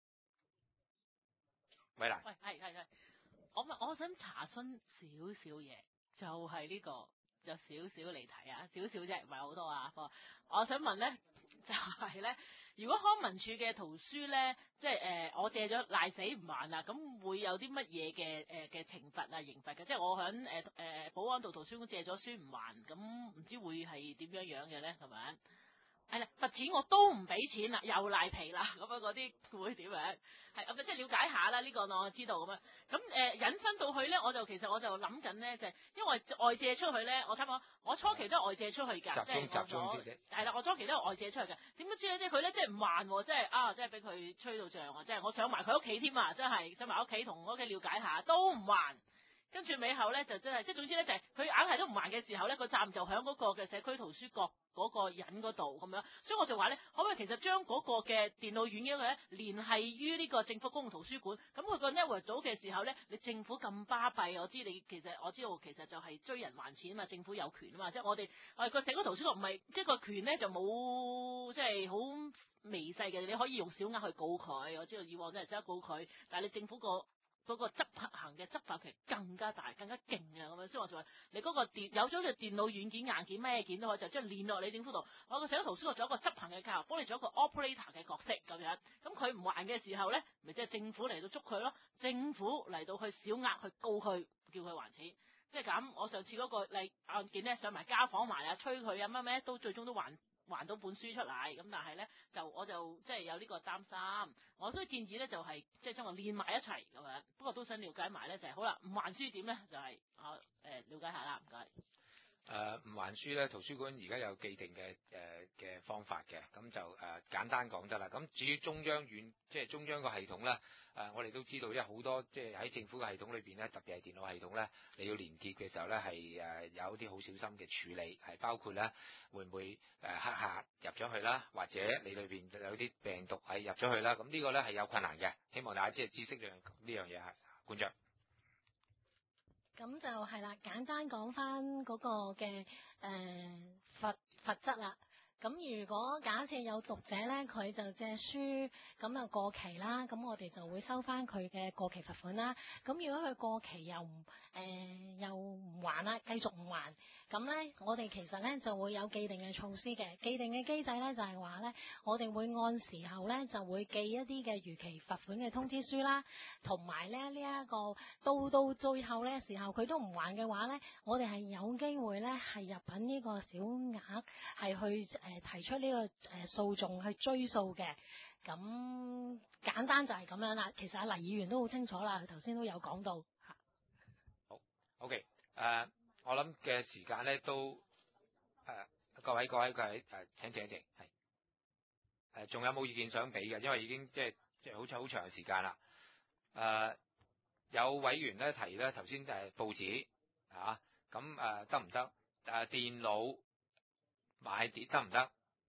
偉蘭， 喂，係，我想查詢少少嘢，就係呢個有少少離題啊，少少啫，唔係好多啊。我想問咧，就係咧，如果康文署嘅圖書咧，即係我借咗賴死唔還啦，咁會有啲乜嘢嘅懲罰啊、刑罰嘅？即係我響保安道圖書館借咗書唔還，咁唔知會係點樣嘅咧？係咪？係啦，罰錢我都唔俾錢啦，又賴皮啦，咁樣嗰啲會點樣？係咁即係了解下啦，呢個我知道咁樣。咁引申到去咧，我就諗緊咧，就係因為外借出去咧，我睇下我初期都係外借出去㗎，即係係啦，我初期都係外借出去㗎。點解知咧？即係佢咧，即係唔還喎，即係俾佢吹到脹啊！即係我上埋佢屋企添啊，真係上埋屋企同我屋企了解下，都唔還。跟住尾後咧就真係，即係總之咧就係佢硬係都唔還嘅時候咧，個站就喺嗰個嘅社區圖書角嗰個人嗰度咁樣，所以我就話咧，可唔可以其實將嗰個嘅電腦軟件咧聯繫於呢個政府公共圖書館，咁佢個 network 組嘅時候咧，你政府咁巴閉，我知道其實就係追人還錢啊嘛，政府有權啊嘛，即係我哋個社區圖書館唔係即係個權咧就冇即係好微細嘅，你可以用小額去告佢，我知道以往真係識得告佢，但係你政府嗰個執行嘅執法權更加大、更加勁啊！咁樣，所以我就話你嗰個有咗嘅電腦軟件、硬件咩件都可以，就將連落你政府度。我個社區圖書館做一個執行嘅教，幫你做一個 operator 嘅角色咁樣。咁佢唔還嘅時候咧，咪即係政府嚟到捉佢咯。政府嚟到去小額去告佢，叫佢還錢。即係咁，我上次嗰個案件咧上埋家訪埋啊，催佢啊乜咩，都最終都還到本書出嚟。咁但係咧我就即係有呢個擔心。我所以建議咧就係即係將我連埋一齊咁樣，不過都想了解埋咧就係好啦，唔還書點咧就係了解下啦，唔該。 唔還書咧，圖書館而家有既定嘅方法嘅，咁就簡單講得啦。咁至於中央即係中央個系統咧，我哋都知道，因為好多即係喺政府嘅系統裏邊咧，特別係電腦系統咧，你要連結嘅時候咧係有啲好小心嘅處理，係包括咧會唔會黑客入咗去啦，或者你裏邊有啲病毒係入咗去啦，咁呢個咧係有困難嘅，希望大家知識呢樣嘢係館長。 咁就係啦，簡單講翻嗰個嘅罰則啦。咁如果假設有讀者咧，佢就借書咁啊過期啦，咁我哋就會收翻佢嘅過期罰款啦。咁如果佢過期又唔還啦，繼續唔還，咁咧我哋其實咧就會有既定嘅措施嘅。既定嘅機制咧就係話咧，我哋會按時候咧就會寄一啲嘅逾期罰款嘅通知書啦，同埋咧呢一個到最後咧時候佢都唔還嘅話咧，我哋係有機會咧係入稟呢個小額係去提出呢個訴訟去追訴嘅。咁簡單就係咁樣啦。其實阿黎議員都好清楚啦，佢頭先都有講到。 好 ，OK， 我諗嘅時間咧都各位請係仲有冇意見想俾嘅？因為已經即係好長嘅時間啦。有委員咧提咧頭先報紙咁得唔得？電腦買碟得唔得？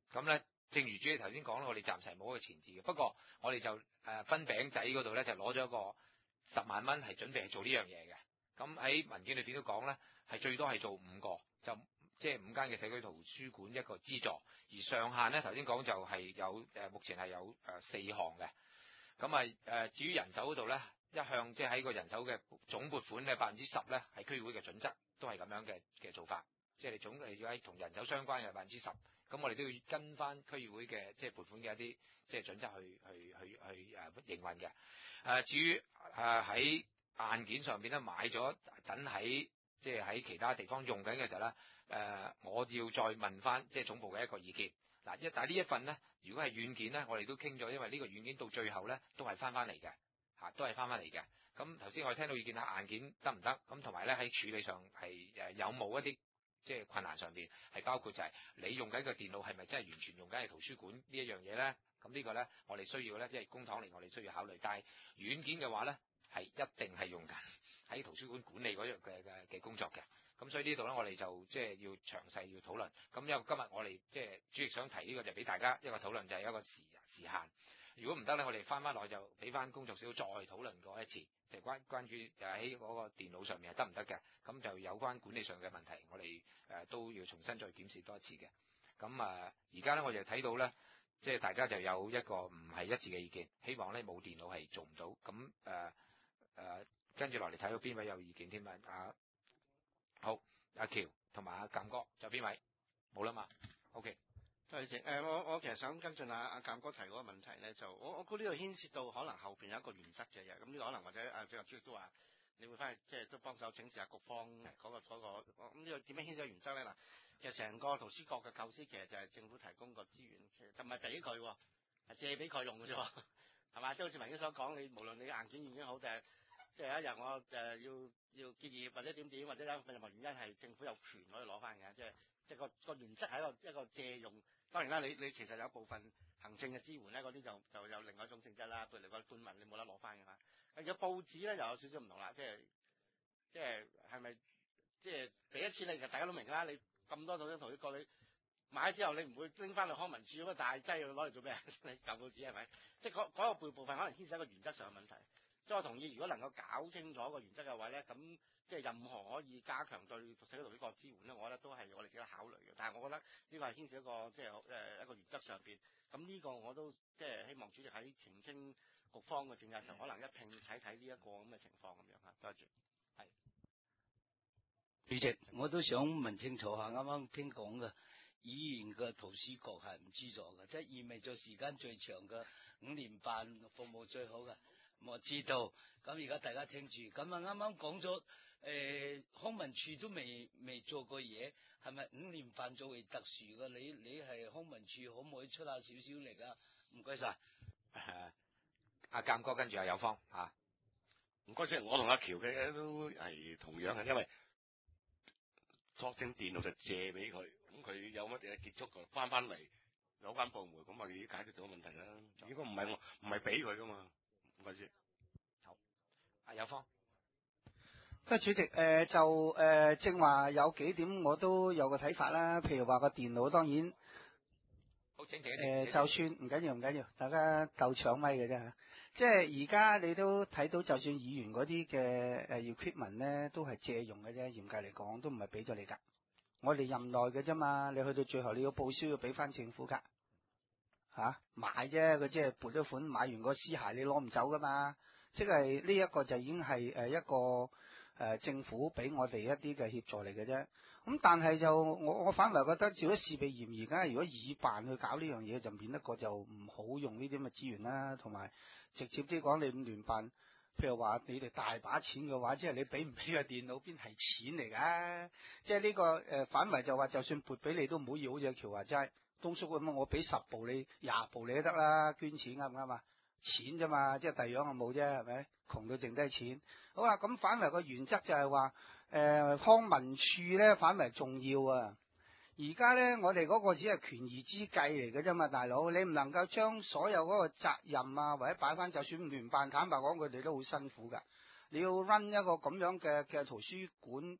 咁咧，正如主席頭先講啦，我哋暫時係冇一個前置嘅。不過我哋就分餅仔嗰度咧，就攞咗一個10萬蚊係準備係做呢樣嘢嘅。咁喺文件裏邊都講咧，係最多係做5個，就即係5間嘅社區圖書館一個資助，而上限咧頭先講就係有目前係有4項嘅。咁至於人手嗰度咧，一向即係喺個人手嘅總撥款嘅10%咧，係區議會嘅準則，都係咁樣嘅做法。即係你總係要喺同人手相關嘅10%，咁我哋都要跟翻區議會嘅即係撥款嘅一啲即係準則去營運嘅。至於喺硬件上邊咧買咗等喺即係喺其他地方用緊嘅時候咧，我要再問翻即係總部嘅一個意見。但係呢一份咧，如果係軟件咧，我哋都傾咗，因為呢個軟件到最後咧都係翻嚟嘅，都係翻嚟嘅。咁頭先我哋聽到意見係硬件得唔得？咁同埋咧喺處理上係有冇一啲即係困難上邊，係包括就係你用緊個電腦係咪真係完全用緊係圖書館呢一樣嘢咧？咁呢個咧我哋需要咧，即係公帑嚟，我哋需要考慮。但係軟件嘅話咧，係一定係用緊喺圖書館管理嗰樣嘅工作嘅。咁所以呢度咧，我哋就即係要詳細要討論。咁因為今日我哋即係主席想提呢個，就俾大家一個討論，就係一個時限。如果唔得咧，我哋翻落就俾翻工作小組再討論過一次，就關於就喺嗰個電腦上面係得唔得嘅。咁就有關管理上嘅問題，我哋都要重新再檢視多一次嘅。咁而家咧，我就睇到咧，即係大家就有一個唔係一致嘅意見，希望咧冇電腦係做唔到。咁跟住落嚟睇到邊位有意見添啊？好，阿喬同埋阿鑑哥，仲有邊位？冇啦嘛 ？OK。 多謝主席。我其實想跟進阿鑑哥提嗰個問題咧，就我估呢度牽涉到可能後邊有一個原則嘅嘢。咁呢個可能或者最後主席都話，你會翻去即係都幫手請示下局方嗰個咁呢個點樣牽涉原則咧？嗱，其實成個圖書局嘅構思其實就係政府提供個資源，其實就唔係俾佢喎，係借俾佢用嘅啫喎，係嘛？即係好似文英所講，你無論你硬件軟件好定係。即係一日我要結業或者點或者有任何原因係政府有權可以攞翻嘅，即係個原則係一個借用。當然啦，你其實有部分行政嘅支援咧，嗰啲就有另外一種性質啦。譬如你個官文你冇得攞翻嘅嘛。有報紙咧又有少少唔同啦，即係咪即係俾一錢你，其實大家都明啦。你咁多套圖書館，你買咗之後你唔會拎翻去康文署咁大劑攞嚟做咩？你舊報紙係咪？即係嗰個部分可能牽涉一個原則上嘅問題。即係我同意，如果能夠搞清楚個原則嘅話咧，咁即係任何可以加強對社區圖書館支援咧，我覺得都係我哋值得考慮嘅。但係我覺得呢個係牽涉一個即係一個原則上邊。咁呢個我都即係希望主席喺澄清局方嘅政策上，可能一併睇呢一個咁嘅情況咁樣嚇。多謝。係。 主席，我都想問清楚下，啱啱聽講嘅議員嘅圖書局係唔資助嘅，即係意味咗時間最長嘅5年半服務最好嘅。我知道，咁而家大家聽住，咁啱啱講咗，康文署都未做過嘢，係咪5年半作為特殊嘅？你係康文署，可唔可以出下少少力啊？唔該晒。 阿鑑哥跟住阿有方嚇， 唔該先，我同阿喬嘅都係同樣嘅，因為作證電腦就借俾佢，咁佢有乜嘢結束就翻嚟有關部門，咁咪已經解決咗問題啦。如果唔係俾佢噶嘛。唔該先。 好，阿有方。 主席，正話有幾點我都有個睇法啦。譬如話個電腦當然， 好整就算唔緊要，大家鬥搶咪嘅啫。即係而家你都睇到，就算議員嗰啲嘅equipment 咧，都係借用嘅啫。嚴格嚟講，都唔係俾咗你㗎。我哋任內嘅啫嘛，你去到最後你要報銷要俾翻政府㗎。買啫，佢即係撥咗款，買完個屍骸你攞唔走噶嘛，即係呢一個就已經係一個政府俾我哋一啲嘅協助嚟嘅啫。咁但係就我反為覺得，如果事備嫌疑，梗係如果議辦去搞呢樣嘢，就免得過就唔好用呢啲咁嘅資源啦。同埋直接啲講，你5年辦，譬如話你哋大把錢嘅話，即係你俾唔俾個電腦邊係錢嚟㗎？即係呢個反為就話，就算撥俾你都唔好要，好似阿喬話齋。東叔咁我俾10部你20部你都得啦，捐錢啱唔啱啊？錢啫嘛，即係第二樣就冇啫，係咪？窮到剩低錢。好啊，咁反為個原則就係話，康文署咧反為重要啊。而家咧我哋嗰個只係權宜之計嚟嘅啫嘛，大佬，你唔能夠將所有嗰個責任啊，或者擺翻，就算唔聯辦，坦白講佢哋都好辛苦㗎。你要 run 一個咁樣嘅圖書館。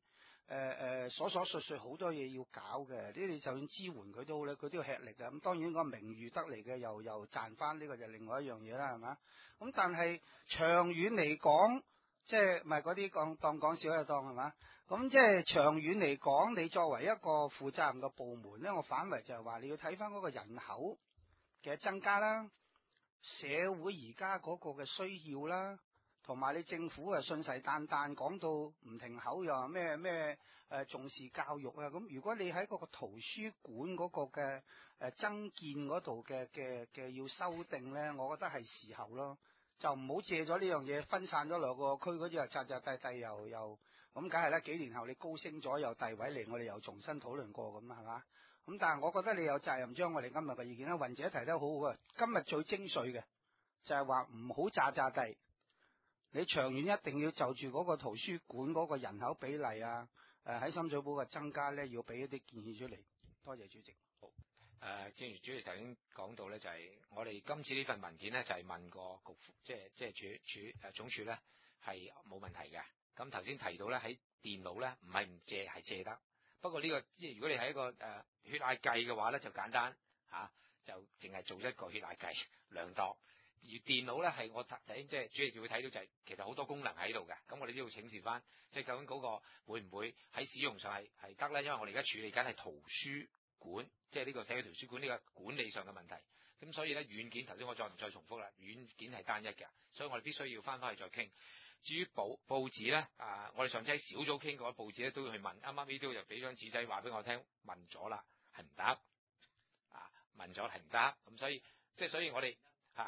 瑣碎碎好多嘢要搞嘅，呢啲就算支援佢都好咧，佢都要吃力嘅。咁當然個名譽得嚟嘅又賺翻，呢個就另外一樣嘢啦，係嘛？咁但係長遠嚟講，即係咪嗰啲講笑就當係嘛？咁即係長遠嚟講，你作為一個負責任嘅部門咧，我反為就係話你要睇翻嗰個人口嘅增加啦，社會而家嗰個嘅需要啦。同埋你政府啊信誓旦旦講到唔停口，又話咩重視教育啊，咁如果你喺嗰個圖書館嗰個嘅增建嗰度嘅要修訂咧，我覺得係時候咯，就唔好借咗呢樣嘢分散咗兩個區嗰啲又扎地又咁，梗係啦，幾年後你高升咗又遞位嚟，我哋又重新討論過咁係嘛？咁但係我覺得你有責任將我哋今日嘅意見咧，雲姐提得好好啊，今日最精髓嘅就係話唔好炸地。你長遠一定要就住嗰個圖書館嗰個人口比例啊，喺深水埗嘅增加咧，要俾一啲建議出嚟。多謝主席。 好，正如主席頭先講到咧，就係我哋今次呢份文件咧，就係問過局，即係總署咧係冇問題嘅。咁頭先提到咧喺電腦咧唔係唔借係借得，不過呢個即係如果你係一個血壓計嘅話咧就簡單嚇，就淨係做一個血壓計量度。而電腦咧係我睇即係主席就會睇到就係其實好多功能喺度嘅，咁我哋都要請示翻，即係究竟嗰個會唔會喺使用上係得咧？因為我哋而家處理緊係圖書館，即係呢個社區圖書館呢個管理上嘅問題，咁所以咧軟件頭先我再唔再重複啦，軟件係單一嘅，所以我哋必須要翻去再傾。至於報紙咧，我哋上次喺小組傾過報紙咧都要去問，啱啱呢啲就俾張紙仔話俾我聽，問咗啦係唔得，問咗係唔得，咁所以我哋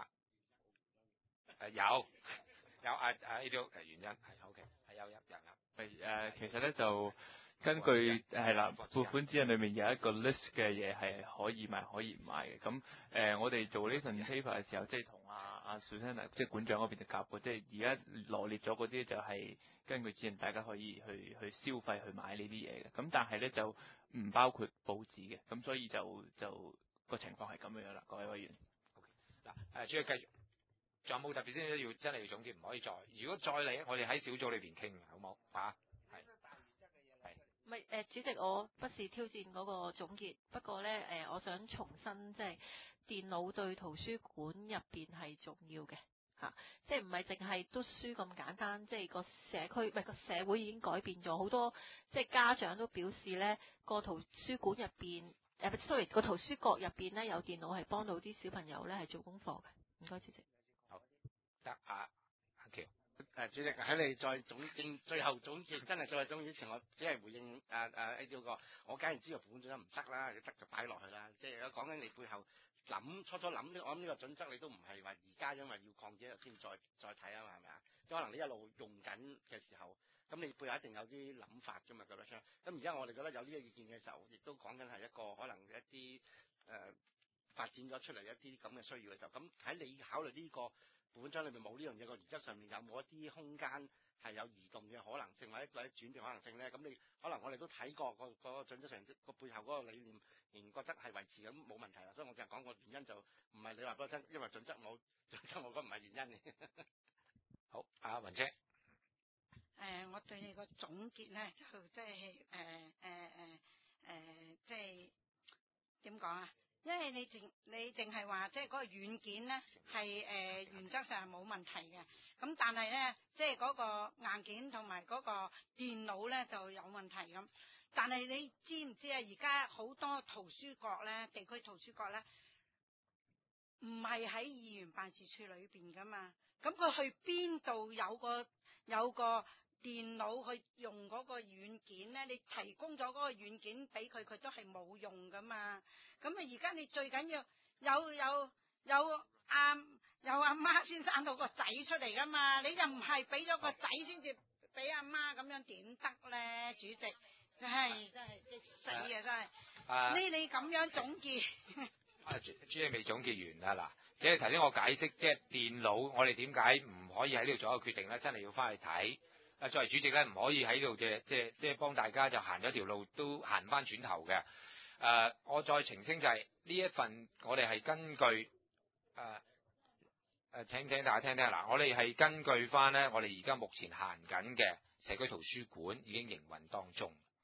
有呢啲原因係 OK 係有其實咧就根據係啦撥款指引裏面有一個 list 嘅嘢係可以買可以唔買嘅。咁我哋做呢份 paper 嘅時候，即係同阿 Susanna 即係館長嗰邊就夾過，即係而家羅列咗嗰啲就係根據指引大家可以去消費去買呢啲嘢嘅。咁但係咧就唔包括報紙嘅，咁所以就個情況係咁樣啦，各位委員。 嗱主要繼續。仲有冇特別先要真係要總結，唔可以再。如果再嚟，我哋喺小組裏邊傾嘅，好冇嚇？係。 唔係主席，我不是挑戰嗰個總結，不過咧我想重申，即係電腦對圖書館入邊係重要嘅嚇，即係唔係淨係讀書咁簡單，即係個社區唔係個社會已經改變咗好多，即係家長都表示咧個圖書館入邊sorry 個圖書閣入邊咧有電腦係幫到啲小朋友咧係做功課嘅。唔該，主席。 得阿喬， 主席喺你再最後總結，真係最後總結前，我只係回應呢個，我梗係知道撥款準則唔得啦，得就擺落去啦。即係講緊你背後初諗，我諗呢個準則你都唔係話而家因為要抗戰先再睇啊嘛，係咪啊？即可能你一路用緊嘅時候，咁你背後一定有啲諗法㗎嘛，覺得咁而家我哋覺得有呢個意見嘅時候，亦都講緊係一個可能一啲發展咗出嚟一啲咁嘅需要嘅時候，咁喺你考慮呢個本章裏面冇呢樣嘢個原則上面有冇一啲空間係有移動嘅可能性或者轉變可能性咧？咁你可能我哋都睇過個準則上個背後嗰個理念，仍然覺得係維持咁冇問題啦。所以我淨係講個原因就唔係你話俾我聽，因為準則冇準則，我覺得唔係原因嘅。 好，阿雲姐。 我對你個總結咧，就即係即係點講啊？因為你淨係話即係嗰個軟件咧係原則上係冇問題嘅，咁但係咧即係嗰個硬件同埋嗰個電腦咧就有問題咁。但係你知唔知啊？而家好多圖書閣咧，地區圖書閣咧，唔係喺議員辦事處裏邊噶嘛？咁佢去邊度有個電腦去用嗰個軟件咧？你提供咗嗰個軟件俾佢，佢都係冇用噶嘛？咁啊！而家你最緊要有阿媽先生到個仔出嚟噶嘛？你就唔係俾咗個仔先至俾阿媽咁樣點得咧？主席真係激死啊！真係你咁樣總結。 主席未總結完啊！嗱，即係頭先我解釋，即係電腦我哋點解唔可以喺呢度做一個決定咧？真係要翻去睇。作為主席咧，唔可以喺度即係幫大家就行咗條路都行翻轉頭嘅。我再澄清就係呢一份我哋係根據請大家聽聽嗱，我哋係根據翻咧我哋而家目前行緊嘅社區圖書館已經營運當中，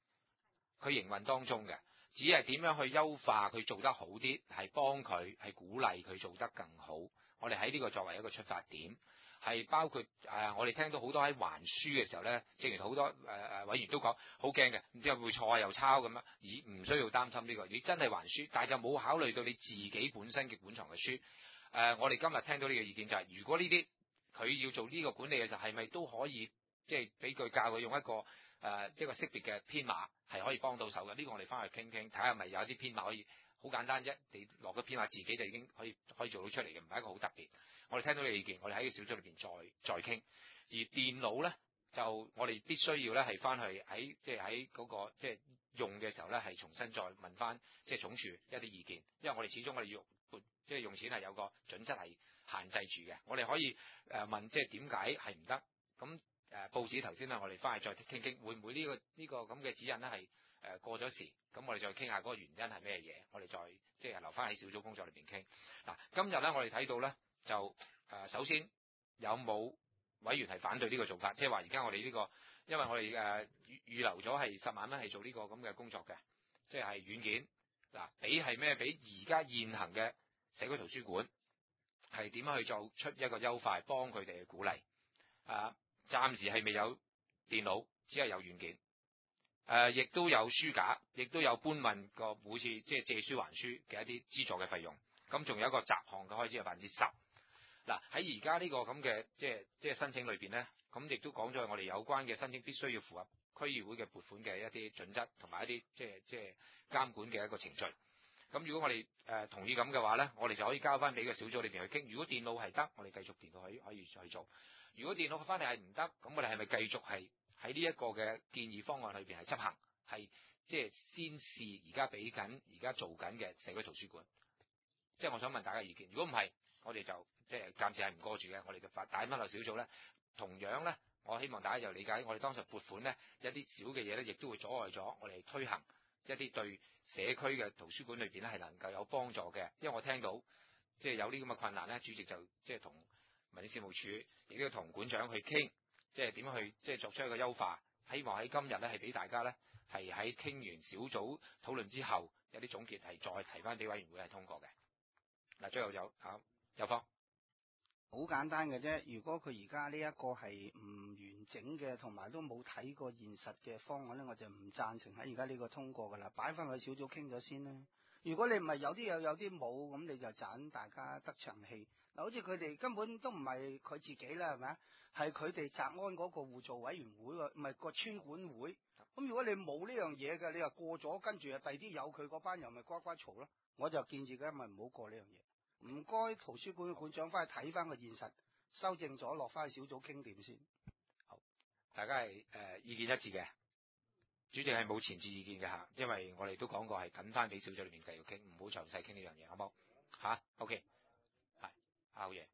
佢營運當中嘅，只係點樣去優化佢做得好啲，係幫佢係鼓勵佢做得更好。我哋喺呢個作為一個出發點，係包括我哋聽到好多喺還書嘅時候咧，正如好多委員都講好驚嘅，唔知會錯啊又抄咁樣，而唔需要擔心呢個。你真係還書，但係就冇考慮到你自己本身嘅館藏嘅書。我哋今日聽到呢個意見就係，如果呢啲佢要做呢個管理嘅時候，係咪都可以即係俾佢教佢用一個識別嘅編碼係可以幫到手嘅？呢個我哋翻去傾傾，睇下係咪有啲編碼可以好簡單啫，你落個編碼自己就已經可以做到出嚟嘅，唔係一個好特別。我哋聽到你嘅意見，我哋喺個小組裏邊再傾。而電腦咧，就我哋必須要咧係翻去喺嗰個即係用嘅時候咧，係重新再問翻即係總署一啲意見，因為我哋始終我哋要即係用錢係有個準則係限制住嘅。我哋可以問即係點解係唔得？咁報紙頭先咧，我哋翻去再傾傾，會唔會呢個咁嘅指引咧係過咗時？咁我哋再傾下嗰個原因係咩嘢？我哋再即係留翻喺小組工作裏邊傾。嗱，今日咧我哋睇到咧就首先有冇委員係反對呢個做法？即係話而家我哋呢個，因為我哋預留咗係10萬蚊係做呢個咁嘅工作嘅，即係軟件嗱，比係咩？比而家現行嘅社區圖書館係點樣去做出一個優化，幫佢哋嘅鼓勵。暫時係未有電腦，只係有軟件。亦都有書架，亦都有搬運個每次即係借書還書嘅一啲資助嘅費用。咁仲有一個雜項嘅開支係10%。嗱，喺而家呢個咁嘅即係申請裏邊咧，咁亦都講咗我哋有關嘅申請必須要符合區議會嘅撥款嘅一啲準則同埋一啲即係監管嘅一個程序。咁如果我哋同意咁嘅話咧，我哋就可以交翻俾個小組裏邊去傾。如果電腦係得，我哋繼續電腦可以去做。如果電腦翻嚟係唔得，咁我哋係咪繼續係喺呢一個嘅建議方案裏邊係執行？係即係先試而家俾緊而家做緊嘅社區圖書館。即係我想問大家意見。如果唔係，我哋就即係暫時係唔過住嘅，我哋就打翻落小組咧。同樣咧，我希望大家就理解，我哋當時撥款咧一啲小嘅嘢咧，亦都會阻礙咗我哋推行一啲對社區嘅圖書館裏邊咧係能夠有幫助嘅。因為我聽到即係有啲咁嘅困難咧，主席就即係同民政事務處亦都要同館長去傾，即係點樣去即係作出一個優化。希望喺今日咧係俾大家咧係喺傾完小組討論之後有啲總結係再提翻俾委員會係通過嘅。嗱，最後有方好簡單嘅啫。如果佢而家呢一個係唔完整嘅，同埋都冇睇過現實嘅方案咧，我就唔贊成喺而家呢個通過噶啦。擺翻去小組傾咗先啦。如果你唔係有啲有啲冇，咁你就盞大家得場氣。嗱，好似佢哋根本都唔係佢自己啦，係咪啊？係佢哋澤安嗰個互助委員會喎，唔係個村管會。咁如果你冇呢樣嘢嘅，你話過咗，跟住第啲有佢嗰班人咪呱呱嘈咯。我就建議佢咪唔好過呢樣嘢。唔該，圖書館嘅館長翻去睇翻個現實，修正咗落翻去小組傾掂先。 好，大家係意見一致嘅，主席係冇前置意見嘅嚇，因為我哋都講過係緊翻俾小組裏面繼續傾，唔好詳細傾呢樣嘢，好冇嚇？OK， 係好嘢。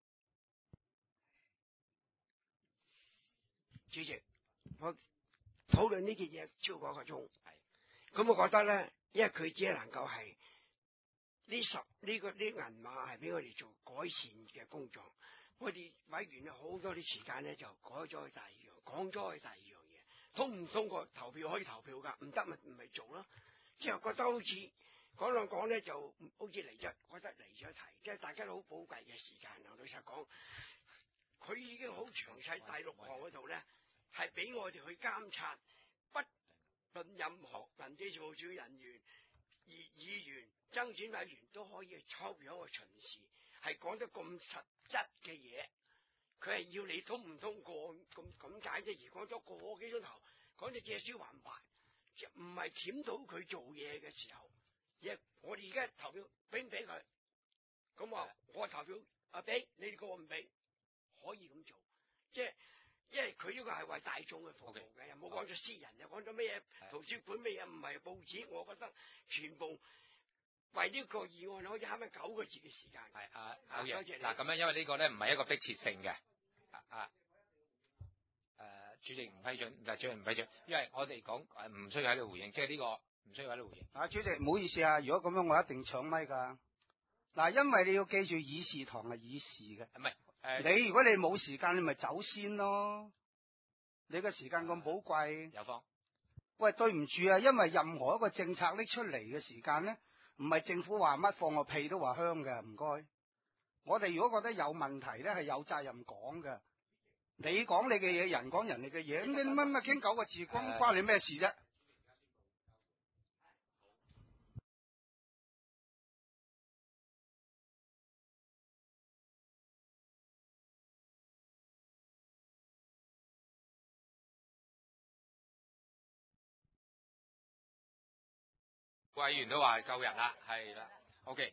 主席，我討論呢件嘢超過1個鐘，咁我覺得咧，因為佢只係能夠係。呢銀碼係俾我哋做改善嘅工作，我哋委員咧好多啲時間咧就改咗去第二樣，講咗去第二樣嘢，通唔通過投票可以投票㗎，唔得咪唔係做咯。之後覺得好似講兩講咧就好似嚟咗，覺得嚟咗題，即係大家都好寶貴嘅時間啊！老實講，佢已經好詳細第6項嗰度咧係俾我哋去監察，不論任何民政事務處人員。議員、增選委員都可以抽樣個巡視，係講得咁實質嘅嘢，佢係要你通唔通過咁解啫。而講咗個幾鐘頭，講咗借書還牌，唔係檢討佢做嘢嘅時候。我哋而家投票俾唔俾佢？咁我投票俾你哋個唔俾，可以咁做，即係。因為佢呢個係為大眾嘅服務嘅，又冇講咗私人，又講咗咩嘢圖書館咩嘢，唔係報紙。我覺得全部為呢個議案可以慳翻9個字嘅時間。係好嘢。 嗱咁樣，因為呢個咧唔係一個迫切性嘅。主席唔批准，主席唔批准，因為我哋講唔需要喺度回應，即係呢個唔需要喺度回應。 主席唔好意思啊，如果咁樣我一定搶咪㗎。嗱，因為你要記住議事堂係議事嘅。 唔係。 你如果你冇時間，你咪走先咯。你個時間咁寶貴。 有方喂，對唔住啊，因為任何一個政策拎出嚟嘅時間咧，唔係政府話乜放個屁都話香嘅，唔該。我哋如果覺得有問題咧，係有責任講嘅。你講你嘅嘢，人講人哋嘅嘢，咁你乜傾9個字，關你咩事啫？ 委員都話夠人啦，係啦 ，OK，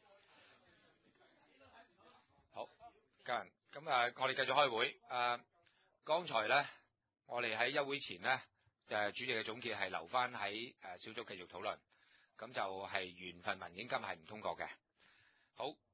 好，夠人。咁我哋繼續開會。剛才咧，我哋喺休會前咧，主席嘅總結係留翻喺小組繼續討論，咁就係原份文件今日係唔通過嘅。好。